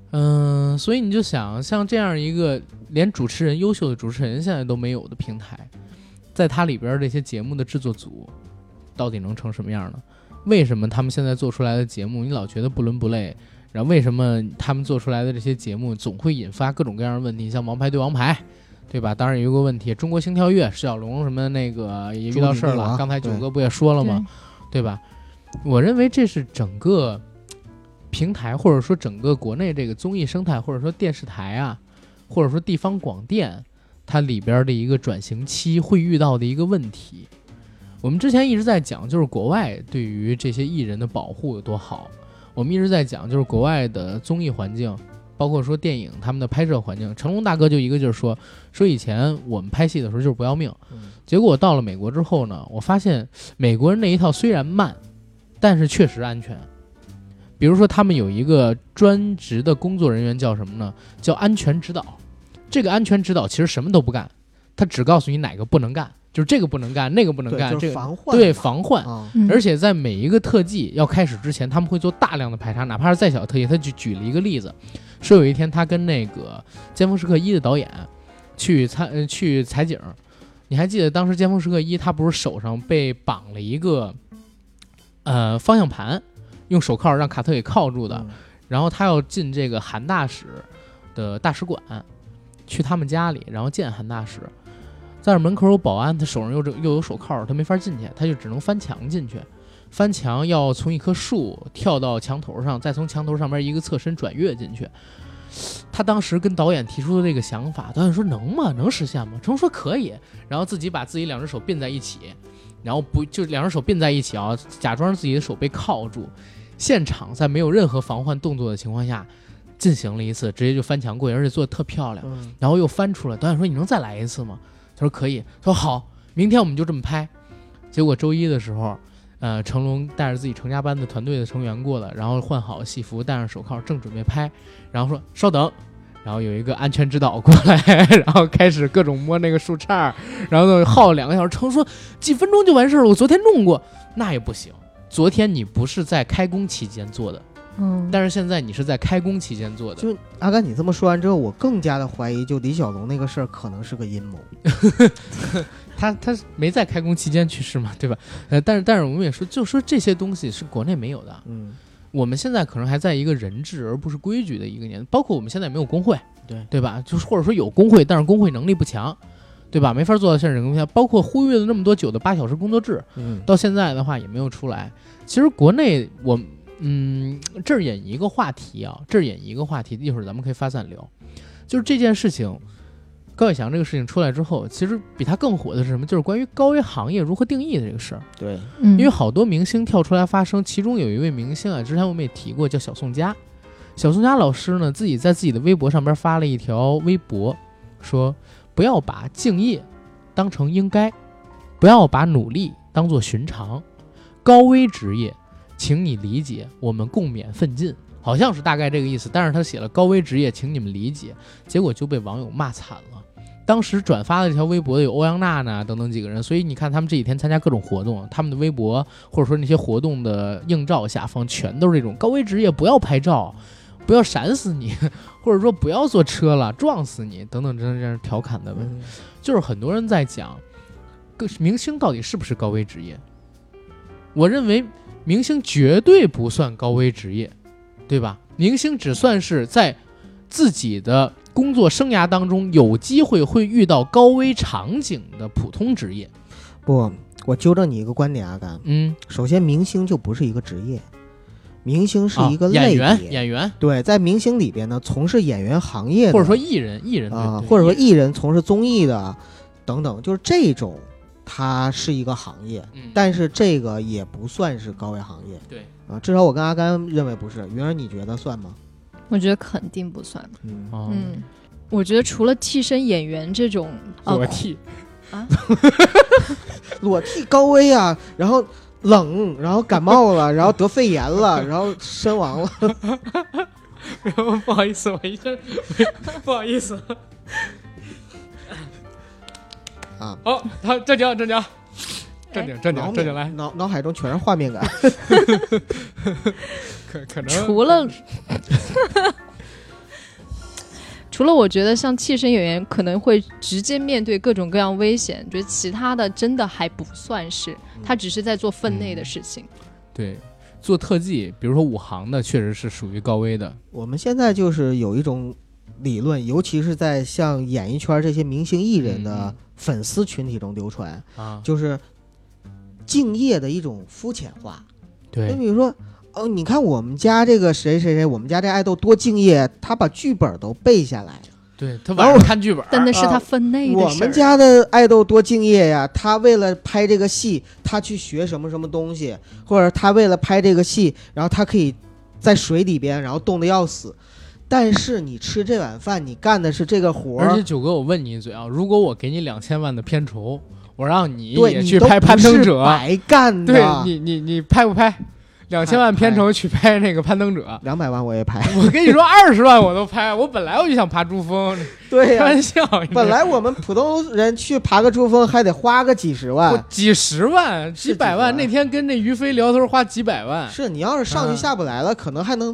嗯、呃，所以你就想，像这样一个连主持人优秀的主持人现在都没有的平台，在它里边这些节目的制作组到底能成什么样呢？为什么他们现在做出来的节目你老觉得不伦不类？然后为什么他们做出来的这些节目总会引发各种各样的问题？像王牌对王牌，对吧？当然有一个问题，中国星跳跃，释小龙什么那个也遇到事儿了，刚才九哥不也说了吗？ 对, 对吧？我认为这是整个平台或者说整个国内这个综艺生态，或者说电视台啊，或者说地方广电，它里边的一个转型期会遇到的一个问题。我们之前一直在讲，就是国外对于这些艺人的保护有多好。我们一直在讲，就是国外的综艺环境，包括说电影他们的拍摄环境。成龙大哥就一个就是说，说以前我们拍戏的时候就是不要命，结果到了美国之后呢，我发现美国人那一套虽然慢，但是确实安全。比如说他们有一个专职的工作人员叫什么呢？叫安全指导。这个安全指导其实什么都不干，他只告诉你哪个不能干。就是这个不能干，那个不能干， 对，就是防患， 对，防患、 啊。 而且在每一个特技要开始之前，他们会做大量的排查，哪怕是再小的特技。他举举了一个例子，说有一天他跟那个《尖峰时刻一》的导演去采、呃、去采景，你还记得当时《尖峰时刻一》他不是手上被绑了一个呃方向盘，用手铐让卡特给铐住的， 嗯、 然后他要进这个韩大使的大使馆，去他们家里，然后见韩大使。在门口有保安，他手上又又有手铐，他没法进去，他就只能翻墙进去。翻墙要从一棵树跳到墙头上，再从墙头上面一个侧身转跃进去。他当时跟导演提出的这个想法，导演说能吗？能实现吗？成龙说可以，然后自己把自己两只手并在一起，然后不就两只手并在一起啊，假装自己的手被铐住，现场在没有任何防患动作的情况下进行了一次，直接就翻墙过去，而且做的特漂亮， 嗯、 然后又翻出来。导演说你能再来一次吗？他说可以，他说好，明天我们就这么拍。结果周一的时候，呃，成龙带着自己成家班的团队的成员过来，然后换好戏服，戴上手铐，正准备拍，然后说稍等，然后有一个安全指导过来，然后开始各种摸那个树杈，然后呢耗了两个小时。成龙说几分钟就完事了，我昨天弄过，那也不行，昨天你不是在开工期间做的。嗯，但是现在你是在开工期间做的。 就阿甘，你这么说完之后，我更加的怀疑，就李小龙那个事儿可能是个阴谋。 他他没在开工期间去世嘛，对吧？呃，但是但是我们也说，就说这些东西是国内没有的。 嗯， 我们现在可能还在一个人治而不是规矩的一个年，包括我们现在没有工会， 对对吧？就是或者说有工会，但是工会能力不强，对吧？没法做到现在工会，包括呼吁了那么多久的八小时工作制， 嗯， 到现在的话也没有出来。其实国内我。嗯，这儿引一个话题啊，这儿引一个话题，一会儿咱们可以发散聊。就是这件事情，高伟翔这个事情出来之后，其实比他更火的是什么？就是关于高危行业如何定义的这个事儿。 对， 嗯， 因为好多明星跳出来发声，其中有一位明星啊，之前我们也提过，叫小宋佳。小宋佳老师呢，自己在自己的微博上边发了一条微博，说不要把敬业当成应该，不要把努力当作寻常，高危职业。请你理解，我们共勉奋进，好像是大概这个意思。但是他写了高危职业，请你们理解，结果就被网友骂惨了。当时转发的这条微博的有欧阳娜娜等等几个人，所以你看他们这几天参加各种活动，他们的微博或者说那些活动的映照下方全都是这种高危职业，不要拍照，不要闪死你，或者说不要坐车了，撞死你等等这样调侃的问题。嗯、就是很多人在讲，明星到底是不是高危职业？我认为。明星绝对不算高危职业，对吧？明星只算是在自己的工作生涯当中有机会会遇到高危场景的普通职业。 不，我纠正你一个观点，阿甘。 嗯， 首先，明星就不是一个职业，明星是一个类别、 哦、演员。演员对，在明星里边呢，从事演员行业的， 或者说艺人，艺人啊、呃，或者说艺人从事综艺的等等，就是这种。它是一个行业、嗯，但是这个也不算是高危行业。 对啊，至少我跟阿甘认为不是。云儿，你觉得算吗？ 我觉得肯定不算。 嗯、 哦、 嗯，我觉得除了替身演员这种裸替、 哦、啊， 裸替高危啊，然后冷，然后感冒了，然后得肺炎了，然后身亡了。 不好意思，我一阵不好意思。 啊， 好，好，正经，正经，正经，正经，正经来， 脑脑海中全是画面感。 可可能除了除了我觉得像替身演员可能会直接面对各种各样危险，觉得其他的真的还不算是，他只是在做分内的事情。 嗯、对，做特技，比如说武行的，确实是属于高危的。 我们现在就是有一种理论，尤其是在像演艺圈这些明星艺人的粉丝群体中流传、嗯、就是敬业的一种肤浅化。 对， 就比如说哦，你看我们家这个谁谁谁，我们家这爱豆多敬业，他把剧本都背下来。 对，他晚上看剧本， 但那是他分内的事、 啊、我们家的爱豆多敬业呀，他为了拍这个戏，他去学什么什么东西，或者他为了拍这个戏，然后他可以在水里边，然后冻得要死。但是你吃这碗饭，你干的是这个活。 而且九哥，我问你一嘴啊，如果我给你两千万的片酬，我让你也去拍攀登者， 白干的。 对你，你你拍不拍？两千万片酬去拍那个攀登者， 两百万我也拍。 我跟你说，二十万我都拍。我本来我就想爬珠峰， 对呀、 啊，开玩笑。 本来我们普通人去爬个珠峰还得花个几十万， 几十万、几百万。那天跟那于飞聊天花几百万。 是你要是上去下不来了，嗯、可能还能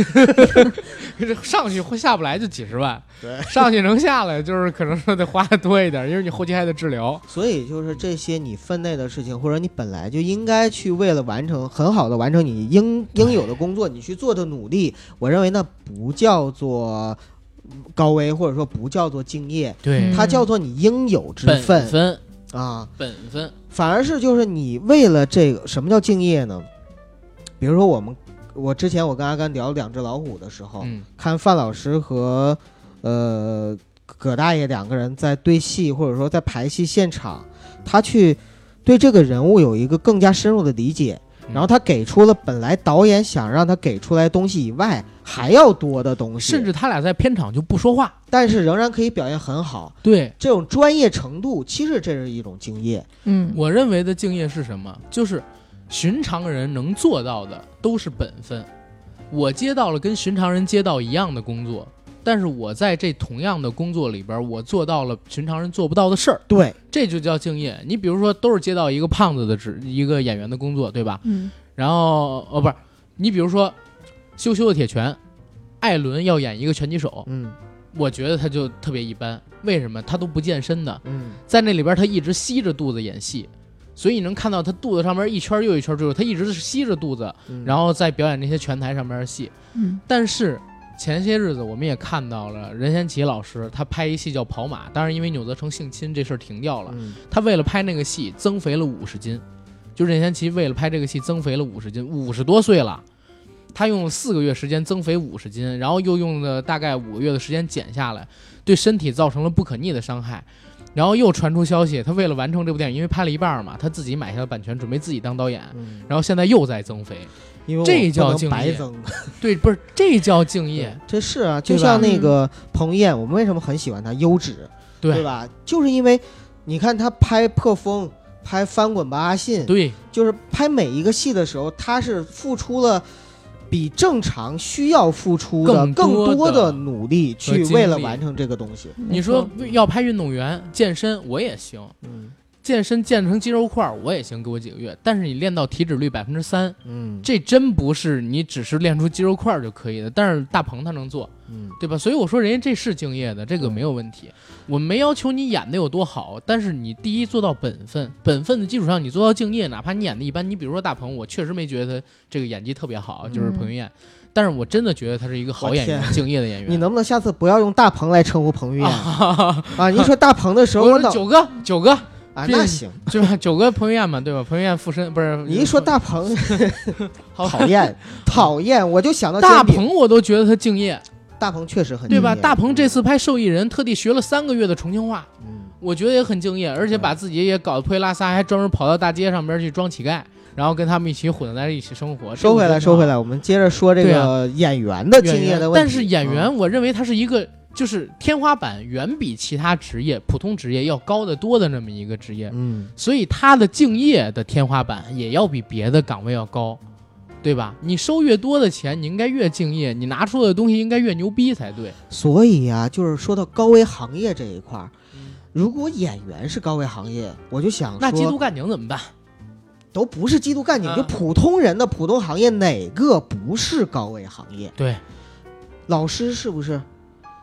上去会下不来就几十万， 对， 上去能下来就是可能说得花的多一点，因为你后期还得治疗。 所以就是这些你分内的事情，或者你本来就应该去为了完成很好的完成你应应有的工作，你去做的努力，我认为那不叫做高危，或者说不叫做敬业， 对， 它叫做你应有之分。 本分啊， 本分， 反而是就是你为了这个，什么叫敬业呢？比如说我们，我之前我跟阿甘聊两只老虎的时候， 嗯、 看范老师和呃葛大爷两个人在对戏，或者说在排戏现场，他去对这个人物有一个更加深入的理解。然后他给出了本来导演想让他给出来东西以外还要多的东西， 甚至他俩在片场就不说话， 但是仍然可以表现很好。 对， 这种专业程度，其实这是一种敬业。 嗯， 我认为的敬业是什么？就是寻常人能做到的都是本分。我接到了跟寻常人接到一样的工作，但是我在这同样的工作里边，我做到了寻常人做不到的事儿， 对， 这就叫敬业。你比如说，都是接到一个胖子的职，一个演员的工作，对吧？ 嗯。 然后，哦，不是，你比如说，羞羞的铁拳，艾伦要演一个拳击手， 嗯， 我觉得他就特别一般。为什么？他都不健身的， 嗯， 在那里边他一直吸着肚子演戏，所以你能看到他肚子上面一圈又一圈，就是他一直是吸着肚子， 嗯、 然后在表演那些拳台上面的戏。 嗯， 但是。前些日子我们也看到了任贤齐老师，他拍一戏叫《跑马》，当然因为钮泽成性侵这事儿停掉了、嗯。他为了拍那个戏增肥了五十斤，就任贤齐为了拍这个戏增肥了五十斤，五十多岁了，他用了四个月时间增肥五十斤，然后又用了大概五个月的时间减下来，对身体造成了不可逆的伤害。然后又传出消息，他为了完成这部电影，因为拍了一半嘛，他自己买下了版权，准备自己当导演， 嗯、 然后现在又在增肥。 因为这叫敬业，对，不是这叫敬业， 这是啊，就像那个彭于晏，我们为什么很喜欢他？优质，对, 对吧？就是因为你看他拍破风，拍翻滚吧阿信， 对， 就是拍每一个戏的时候，他是付出了比正常需要付出的更多的努力，去为了完成这个东西。 你说要拍运动员健身，我也行， 嗯。 健身健成肌肉块我也行，给我几个月。但是你练到体脂率百分之三， 嗯， 这真不是你只是练出肌肉块就可以的。但是大鹏他能做， 嗯， 对吧？所以我说人家这是敬业的，这个没有问题。我没要求你演的有多好，但是你第一做到本分，本分的基础上你做到敬业，哪怕你演的一般，你比如说大鹏，我确实没觉得他这个演技特别好，就是彭于晏。嗯，但是我真的觉得他是一个好演员，敬业的演员。 你能不能下次不要用大鹏来称呼彭于晏啊？啊，你说大鹏的时候， 我说九哥，九哥。 啊，那行， 对吧？九个彭于晏嘛，对吧？彭于晏附身不是？ 你一说大鹏，讨厌，讨厌，我就想到大鹏，我都觉得他敬业。 大鹏确实很对吧？大鹏这次拍受益人，特地学了三个月的重庆话， 嗯， 我觉得也很敬业，而且把自己也搞得破衣拉撒，还专门跑到大街上边去装乞丐，然后跟他们一起混在一起生活。 收回来，收回来，我们接着说这个演员的敬业的问题。 但是演员，我认为他是一个。就是天花板远比其他职业、普通职业要高得多的那么一个职业， 嗯， 所以他的敬业的天花板也要比别的岗位要高，对吧？你收越多的钱，你应该越敬业，你拿出的东西应该越牛逼才对。 所以啊，就是说到高危行业这一块儿，如果演员是高危行业，我就想说， 那缉毒干警怎么办？ 都不是缉毒干警， 啊、 就普通人的普通行业，哪个不是高危行业？ 对， 老师是不是？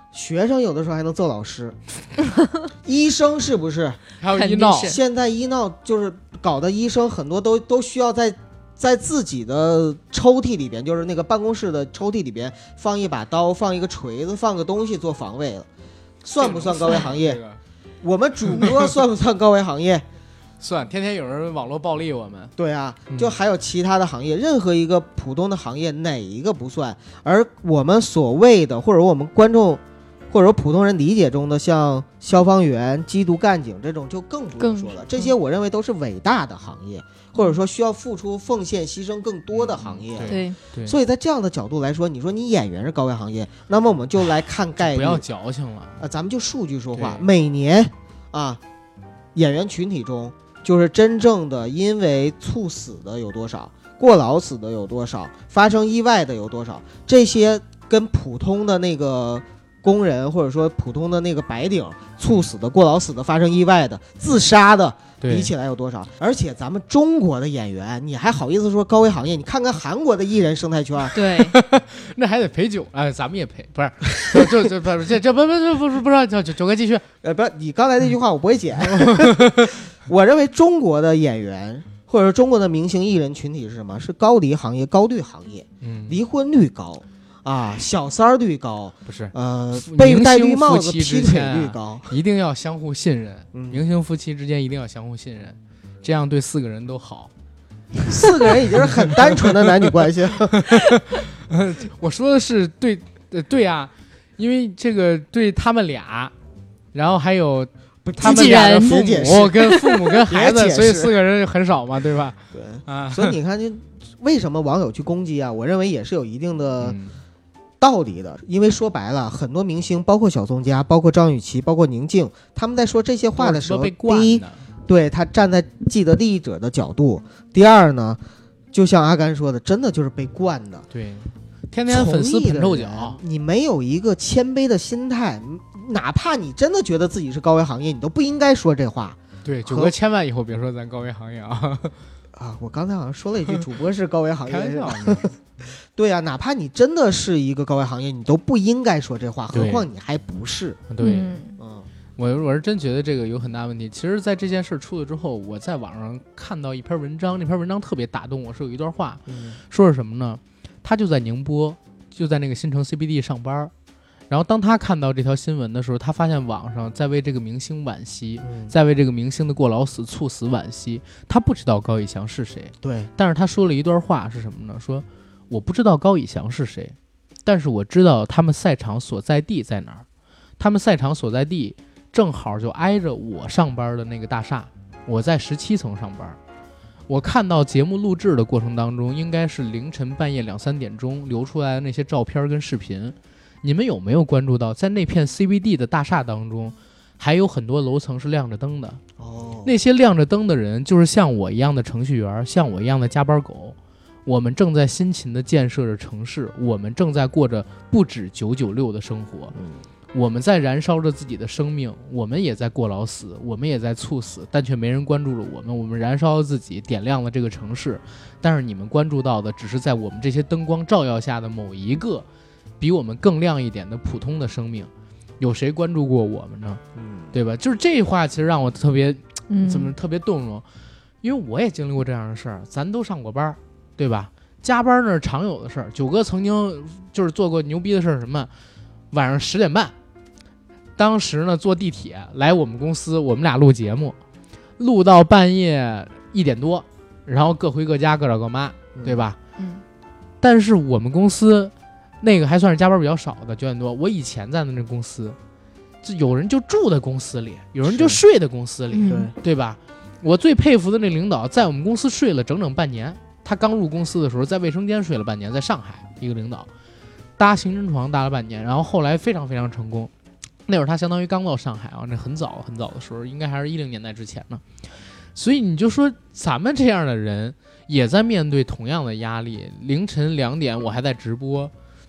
学生有的时候还能揍老师，医生是不是？ 还有医闹， 现在医闹就是搞得医生很多都都需要在在自己的抽屉里边，就是那个办公室的抽屉里边放一把刀，放一个锤子，放个东西做防卫了，算不算高危行业？ 这个、 我们主播算不算高危行业？ 算，天天有人网络暴力我们。 对啊， 嗯、 就还有其他的行业，任何一个普通的行业哪一个不算？而我们所谓的或者我们观众或者说普通人理解中的像消防员、缉毒干警这种就更不用说了，这些我认为都是伟大的行业，或者说需要付出奉献牺牲更多的行业。 对对， 所以在这样的角度来说，你说你演员是高危行业，那么我们就来看概率， 不要矫情了啊，咱们就数据说话。每年啊，演员群体中就是真正的因为猝死的有多少，过劳死的有多少，发生意外的有多少，这些跟普通的那个工人或者说普通的那个白领猝死的、过劳死的、发生意外的、自杀的比起来有多少？而且咱们中国的演员，你还好意思说高危行业？你看看韩国的艺人生态圈， 对， 那还得陪酒，哎，咱们也陪，不是，就就不是这这不不不不不是，九九哥继续， 呃，不，你刚才那句话我不会剪。我认为中国的演员或者说中国的明星艺人群体是什么？是高离行业、高率行业， 嗯， 离婚率高。啊，小三儿率高， 不是呃，被戴绿帽子、劈腿率高， 一定要相互信任。 嗯、 明星夫妻之间一定要相互信任，这样对四个人都好。 四个人已经是很单纯的男女关系了。 我说的是对，呃，对啊，因为这个对他们俩，然后还有他们俩的父母跟父母跟孩子，所以四个人很少嘛，对吧？ 对啊， 所以你看，就为什么网友去攻击啊？我认为也是有一定的。 嗯道理的，因为说白了，很多明星，包括小宋佳，包括张雨绮，包括宁静，他们在说这些话的时候，第一，对他站在既得利益者的角度；第二呢，就像阿甘说的，真的就是被惯的。 对，天天粉丝捧臭脚， 你没有一个谦卑的心态，哪怕你真的觉得自己是高危行业，你都不应该说这话。 对，九哥千万以后别说咱高危行业啊！ 啊，我刚才好像说了一句，主播是高危行业， 开玩笑。 对啊，哪怕你真的是一个高危行业，你都不应该说这话，何况你还不是。 对， 嗯， 我我是真觉得这个有很大问题。其实，在这件事出了之后，我在网上看到一篇文章，那篇文章特别打动我，是有一段话， 嗯、 说是什么呢？他就在宁波，就在那个新城 C B D 上班。然后当他看到这条新闻的时候，他发现网上在为这个明星惋惜， 嗯、 在为这个明星的过劳死、猝死惋惜。他不知道高以翔是谁， 对， 但是他说了一段话是什么呢？说我不知道高以翔是谁，但是我知道他们赛场所在地在哪儿。他们赛场所在地正好就挨着我上班的那个大厦，我在十七层上班。我看到节目录制的过程当中，应该是凌晨半夜两三点钟流出来的那些照片跟视频。你们有没有关注到，在那片 C B D 的大厦当中，还有很多楼层是亮着灯的？ 哦， 那些亮着灯的人，就是像我一样的程序员，像我一样的加班狗。我们正在辛勤地建设着城市，我们正在过着不止九九六的生活。 嗯， 我们在燃烧着自己的生命，我们也在过劳死，我们也在猝死，但却没人关注了我们。我们燃烧了自己，点亮了这个城市，但是你们关注到的只是在我们这些灯光照耀下的某一个比我们更亮一点的普通的生命。有谁关注过我们呢？ 嗯， 对吧？就是这话其实让我特别， 嗯， 怎么特别动容，因为我也经历过这样的事儿，咱都上过班，对吧？加班那是常有的事儿。九哥曾经就是做过牛逼的事儿，什么晚上十点半，当时呢坐地铁来我们公司，我们俩录节目，录到半夜一点多，然后各回各家，各找各妈，对吧？ 嗯。 但是我们公司那个还算是加班比较少的，九点多。我以前在的那公司，就有人就住在公司里，有人就睡在公司里， 对对吧？我最佩服的那领导，在我们公司睡了整整半年。他刚入公司的时候，在卫生间睡了半年，在上海一个领导搭行人床搭了半年，然后后来非常非常成功。那会儿他相当于刚到上海啊，那很早很早的时候，应该还是一零年代之前呢。所以你就说咱们这样的人也在面对同样的压力，凌晨两点我还在直播，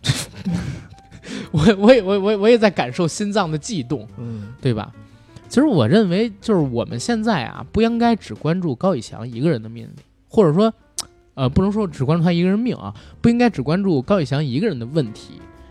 我我也我我我也在感受心脏的悸动， 嗯， 对吧？其实我认为就是我们现在啊，不应该只关注高以翔一个人的命运，或者说。呃，不能说只关注他一个人命啊，不应该只关注高以翔一个人的问题，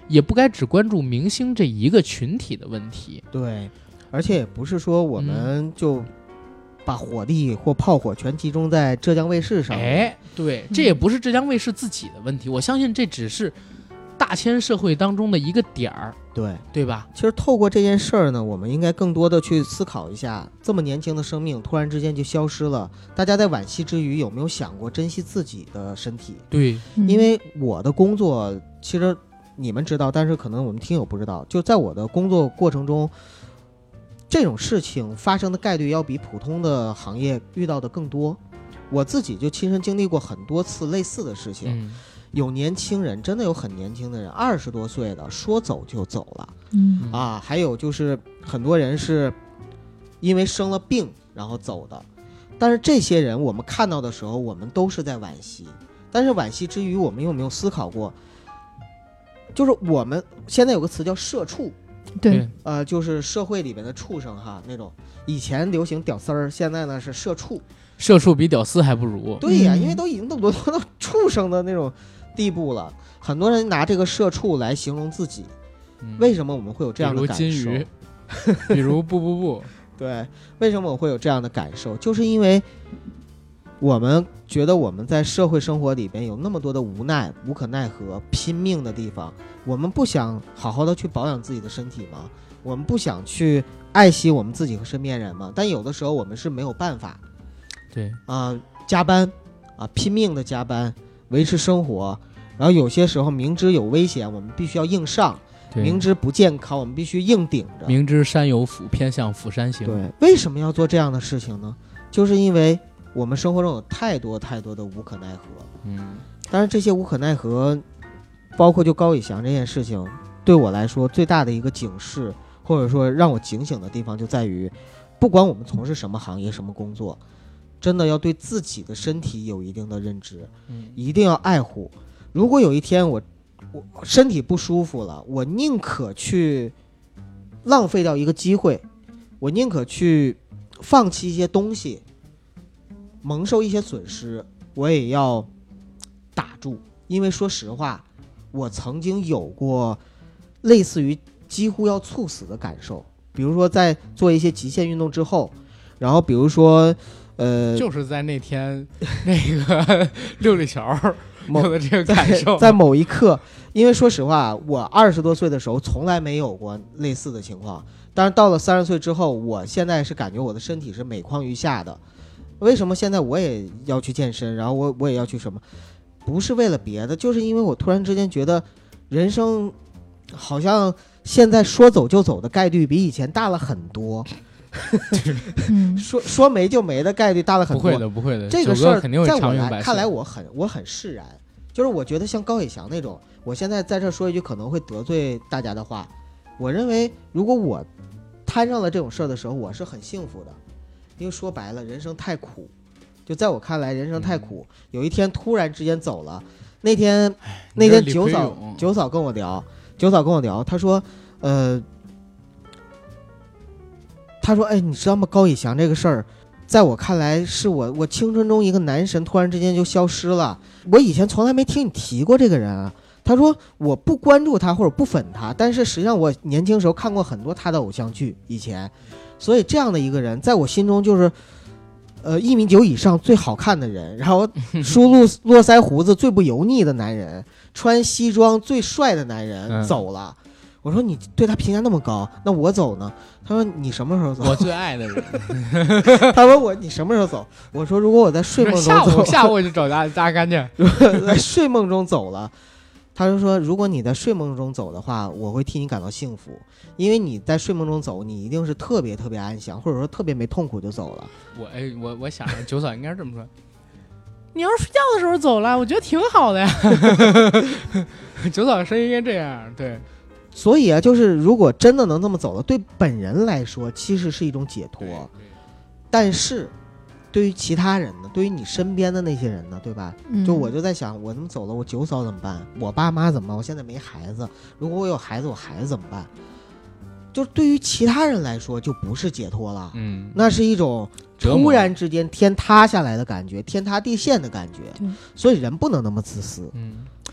也不该只关注明星这一个群体的问题。 对，而且也不是说我们就把火力或炮火全集中在浙江卫视上面。 哎，对，这也不是浙江卫视自己的问题，我相信这只是大千社会当中的一个点儿， 对对吧？ 其实透过这件事儿呢，我们应该更多的去思考一下，这么年轻的生命突然之间就消失了，大家在惋惜之余有没有想过珍惜自己的身体？ 对， 因为我的工作其实你们知道，但是可能我们听友不知道，就在我的工作过程中，这种事情发生的概率要比普通的行业遇到的更多。我自己就亲身经历过很多次类似的事情。 嗯， 有年轻人，真的有很年轻的人，二十多岁的说走就走了。 嗯啊，还有就是很多人是因为生了病然后走的，但是这些人我们看到的时候，我们都是在惋惜。但是惋惜之余，我们有没有思考过，就是我们现在有个词叫社畜， 对， 呃，就是社会里边的畜生哈，那种以前流行屌丝儿，现在呢是社畜。 社畜比屌丝还不如。 对呀、 嗯因为都已经都沦落到畜生的那种地步了，很多人拿这个社畜来形容自己。 嗯为什么我们会有这样的感受？ 比如金鱼，比如不不不， 对，为什么我会有这样的感受？就是因为我们觉得我们在社会生活里边有那么多的无奈、无可奈何、拼命的地方，我们不想好好的去保养自己的身体吗？我们不想去爱惜我们自己和身边人吗？但有的时候我们是没有办法对， 啊、呃加班啊、拼命的加班维持生活，然后有些时候明知有危险，我们必须要硬上。 对明知不健康，我们必须硬顶着。 明知山有虎，偏向虎山行。 对，为什么要做这样的事情呢？就是因为我们生活中有太多太多的无可奈何。 嗯， 当然，这些无可奈何，包括就高以翔这件事情，对我来说最大的一个警示，或者说让我警醒的地方，就在于，不管我们从事什么行业、什么工作，真的要对自己的身体有一定的认知， 嗯一定要爱护。如果有一天我我身体不舒服了，我宁可去浪费掉一个机会，我宁可去放弃一些东西，蒙受一些损失，我也要打住。因为说实话，我曾经有过类似于几乎要猝死的感受，比如说在做一些极限运动之后，然后比如说呃， 就是在那天那个六里桥某有的这个感受， 在某一刻，因为说实话，我二十多岁的时候从来没有过类似的情况，但是到了三十岁之后，我现在是感觉我的身体是每况愈下的。为什么现在我也要去健身，然后我我也要去什么？不是为了别的，就是因为我突然之间觉得人生好像现在说走就走的概率比以前大了很多。 嗯说说没就没的概率大了很多。 不会的，不会的， 这个事儿九哥肯定会在我长命百岁。 来看来，我很我很释然。就是我觉得像高以翔那种，我现在在这说一句可能会得罪大家的话，我认为如果我摊上了这种事儿的时候，我是很幸福的，因为说白了，人生太苦。就在我看来，人生太苦。 嗯、 有一天突然之间走了，那天那天九嫂九嫂跟我聊，九嫂跟我聊，她说，呃。他说：“哎，你知道吗？高以翔这个事儿，在我看来，是我我青春中一个男神突然之间就消失了。我以前从来没听你提过这个人啊。”他说：“我不关注他或者不粉他，但是实际上我年轻时候看过很多他的偶像剧，以前，所以这样的一个人，在我心中就是，呃，一米九以上最好看的人，然后梳路络腮胡子最不油腻的男人，穿西装最帅的男人、嗯、走了。”我说你对他评价那么高，那我走呢？他说你什么时候走？ 我最爱的人。 他说我你什么时候走？我说如果我在睡梦中走， 下午下午就找他扎干净。 如果在睡梦中走了，他就说如果你在睡梦中走的话，我会替你感到幸福，因为你在睡梦中走，你一定是特别特别安详，或者说特别没痛苦就走了。 我哎我我想九嫂应该是这么说。你要是睡觉的时候走了，我觉得挺好的呀。九嫂声音应该这样，对。 所以啊，就是如果真的能这么走了，对本人来说其实是一种解脱，但是对于其他人呢，对于你身边的那些人呢，对吧？ 嗯、 就我就在想，我怎么走了，我九嫂怎么办？我爸妈怎么办？我现在没孩子，如果我有孩子，我孩子怎么办？就是对于其他人来说，就不是解脱了， 嗯， 那是一种突然之间天塌下来的感觉，天塌地陷的感觉。所以人不能那么自私。 嗯。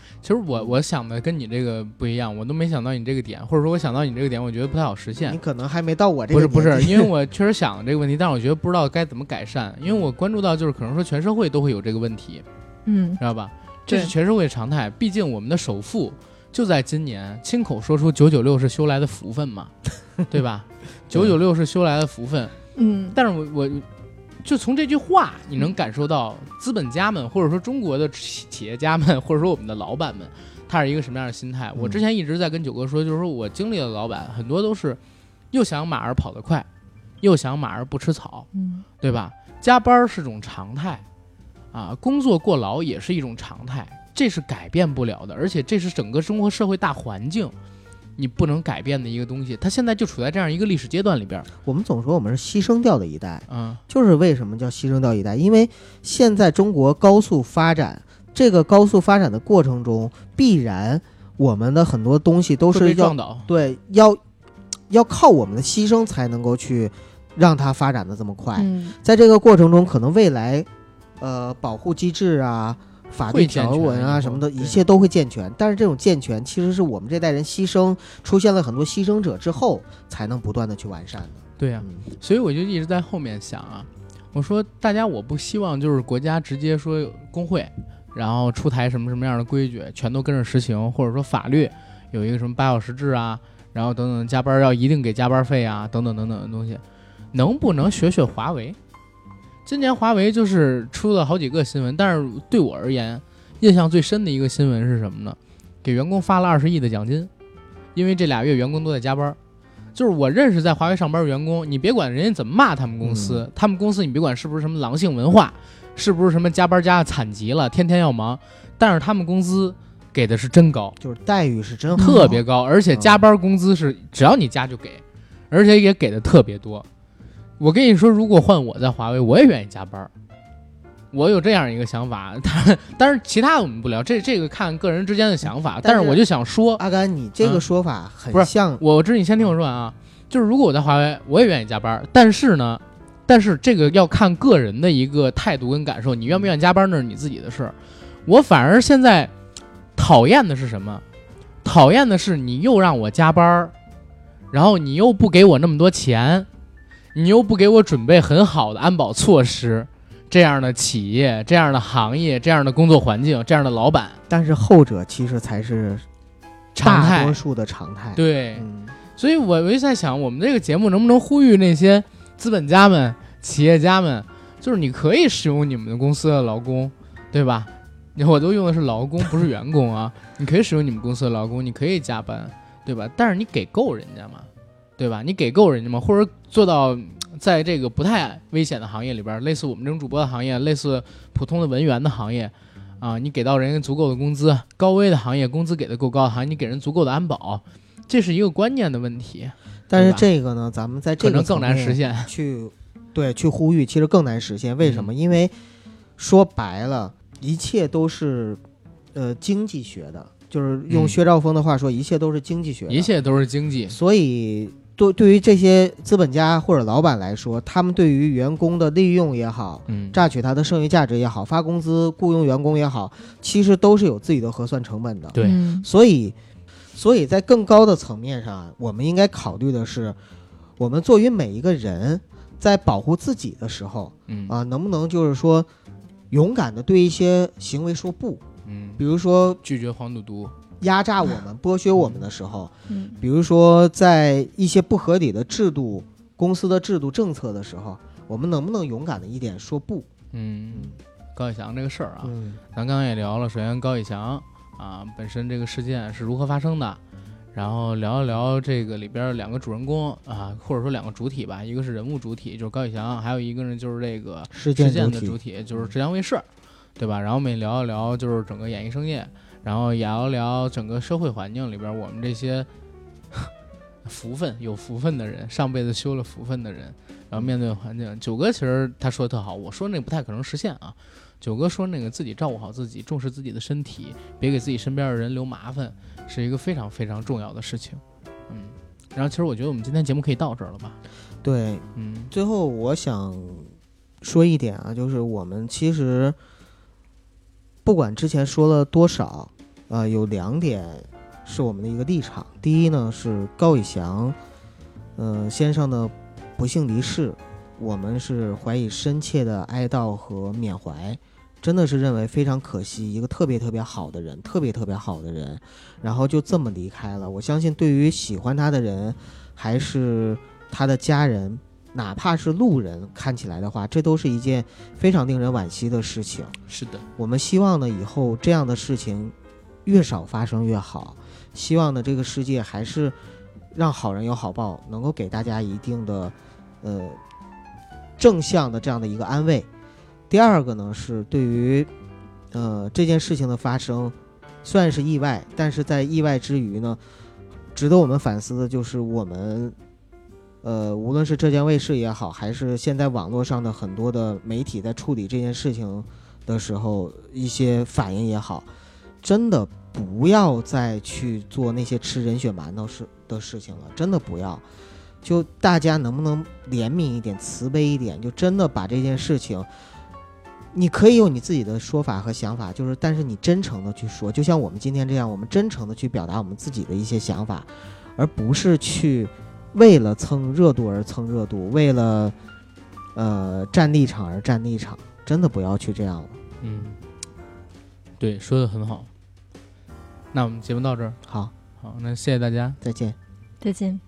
其实我我想的跟你这个不一样，我都没想到你这个点，或者说我想到你这个点，我觉得不太好实现。 你可能还没到我这个不是不是， 年纪因为我确实想这个问题，但是我觉得不知道该怎么改善，因为我关注到就是可能说全社会都会有这个问题， 嗯， 知道吧？这是全社会的常态，毕竟我们的首富就在今年亲口说出九九六是修来的福分嘛，对吧？九九六是修来的福分， 嗯， 但是我我就从这句话，你能感受到资本家们或者说中国的企业家们，或者说我们的老板们，他是一个什么样的心态？我之前一直在跟九哥说，就是说我经历的老板很多都是又想马儿跑得快，又想马儿不吃草， 嗯， 对吧？加班是种常态。啊，工作过劳也是一种常态，这是改变不了的，而且这是整个中国社会大环境你不能改变的一个东西，它现在就处在这样一个历史阶段里边。 我们总说我们是牺牲掉的一代， 嗯， 就是为什么叫牺牲掉一代？因为现在中国高速发展，这个高速发展的过程中，必然我们的很多东西都是要被撞倒， 对，要要靠我们的牺牲才能够去让它发展的这么快。 嗯， 在这个过程中，可能未来。呃，保护机制啊，法律条文啊什么的，一切都会健全。但是这种健全，其实是我们这代人牺牲，出现了很多牺牲者之后，才能不断的去完善的。 对呀、啊嗯， 所以我就一直在后面想啊，我说大家我不希望就是国家直接说工会，然后出台什么什么样的规矩，全都跟着实行，或者说法律有一个什么八小时制啊，然后等等加班要一定给加班费啊，等等等等的东西，能不能学学华为？今年华为就是出了好几个新闻，但是对我而言，印象最深的一个新闻是什么呢？给员工发了二十亿的奖金，因为这俩月员工都在加班。就是我认识在华为上班的员工，你别管人家怎么骂他们公司，嗯、他们公司你别管是不是什么狼性文化，是不是什么加班加的惨极了，天天要忙，但是他们工资给的是真高， 就是待遇是真好， 特别高，而且加班工资是只要你加就给，而且也给的特别多。我跟你说，如果换我在华为，我也愿意加班。我有这样一个想法，但但是其他我们不聊，这这个看个人之间的想法。但是我就想说， 阿甘，你这个说法很像。 嗯、我这你先听我说完啊，就是如果我在华为，我也愿意加班，但是呢，但是这个要看个人的一个态度跟感受，你愿不愿意加班那是你自己的事。我反而现在讨厌的是什么？讨厌的是你又让我加班，然后你又不给我那么多钱。你又不给我准备很好的安保措施，这样的企业、这样的行业、这样的工作环境、这样的老板， 但是后者其实才是大多数的常态。 对、 嗯， 所以我我就在想，我们这个节目能不能呼吁那些资本家们、企业家们，就是你可以使用你们的公司的劳工，对吧？我都用的是劳工，不是员工啊。你可以使用你们公司的劳工，你可以加班，对吧？但是你给够人家嘛。对吧？你给够人家吗？或者做到在这个不太危险的行业里边，类似我们这种主播的行业，类似普通的文员的行业，啊，你给到人家足够的工资，高危的行业工资给的够高的行业，你给人足够的安保，这是一个观念的问题。 但是这个呢，咱们在这个可能更难实现， 去对去呼吁，其实更难实现。为什么？嗯、因为说白了，一切都是呃经济学的，就是用薛兆丰的话说，嗯、一切都是经济学的， 一切都是经济， 所以。对，对于这些资本家或者老板来说，他们对于员工的利用也好， 嗯， 榨取他的剩余价值也好，发工资雇佣员工也好，其实都是有自己的核算成本的。 对， 嗯、 所以，所以在更高的层面上，我们应该考虑的是，我们作为每一个人在保护自己的时候， 嗯啊，能不能就是说，勇敢的对一些行为说不， 嗯， 比如说拒绝黄赌毒。 压榨我们、剥削我们的时候， 嗯， 比如说在一些不合理的制度、公司的制度政策的时候，我们能不能勇敢的一点说不？ 嗯，高以翔这个事儿啊， 嗯， 咱刚刚也聊了，首先高以翔啊本身这个事件是如何发生的，然后聊一聊这个里边两个主人公啊，或者说两个主体吧，一个是人物主体，就是高以翔，还有一个呢就是这个事件的主体，就是浙江卫视，对吧？然后我们也聊一聊就是整个演艺生业。然后聊聊整个社会环境里边，我们这些福分有福分的人，上辈子修了福分的人，然后面对环境。九哥其实他说的特好，我说那个不太可能实现啊。九哥说那个自己照顾好自己，重视自己的身体，别给自己身边的人留麻烦，是一个非常非常重要的事情。嗯，然后其实我觉得我们今天节目可以到这儿了吧？ 对， 嗯。 最后我想说一点啊，就是我们其实不管之前说了多少。 呃，有两点是我们的一个立场。第一呢是高以翔，呃先生的不幸离世，我们是怀以深切的哀悼和缅怀，真的是认为非常可惜，一个特别特别好的人，特别特别好的人，然后就这么离开了。我相信对于喜欢他的人，还是他的家人，哪怕是路人看起来的话，这都是一件非常令人惋惜的事情。 是的， 我们希望呢，以后这样的事情越少发生越好。希望呢，这个世界还是让好人有好报，能够给大家一定的呃正向的这样的一个安慰。第二个呢，是对于呃这件事情的发生，虽然是意外，但是在意外之余呢，值得我们反思的就是我们呃无论是浙江卫视也好，还是现在网络上的很多的媒体在处理这件事情的时候一些反应也好，真的不要再去做那些吃人血馒头事的事情了，真的不要。就大家能不能怜悯一点，慈悲一点，就真的把这件事情，你可以有你自己的说法和想法，就是但是你真诚的去说，就像我们今天这样，我们真诚的去表达我们自己的一些想法，而不是去为了蹭热度而蹭热度，为了呃站立场而站立场，真的不要去这样了。 嗯，对，说的很好。那我们节目到这儿， 好， 好，那谢谢大家， 再见。 再见。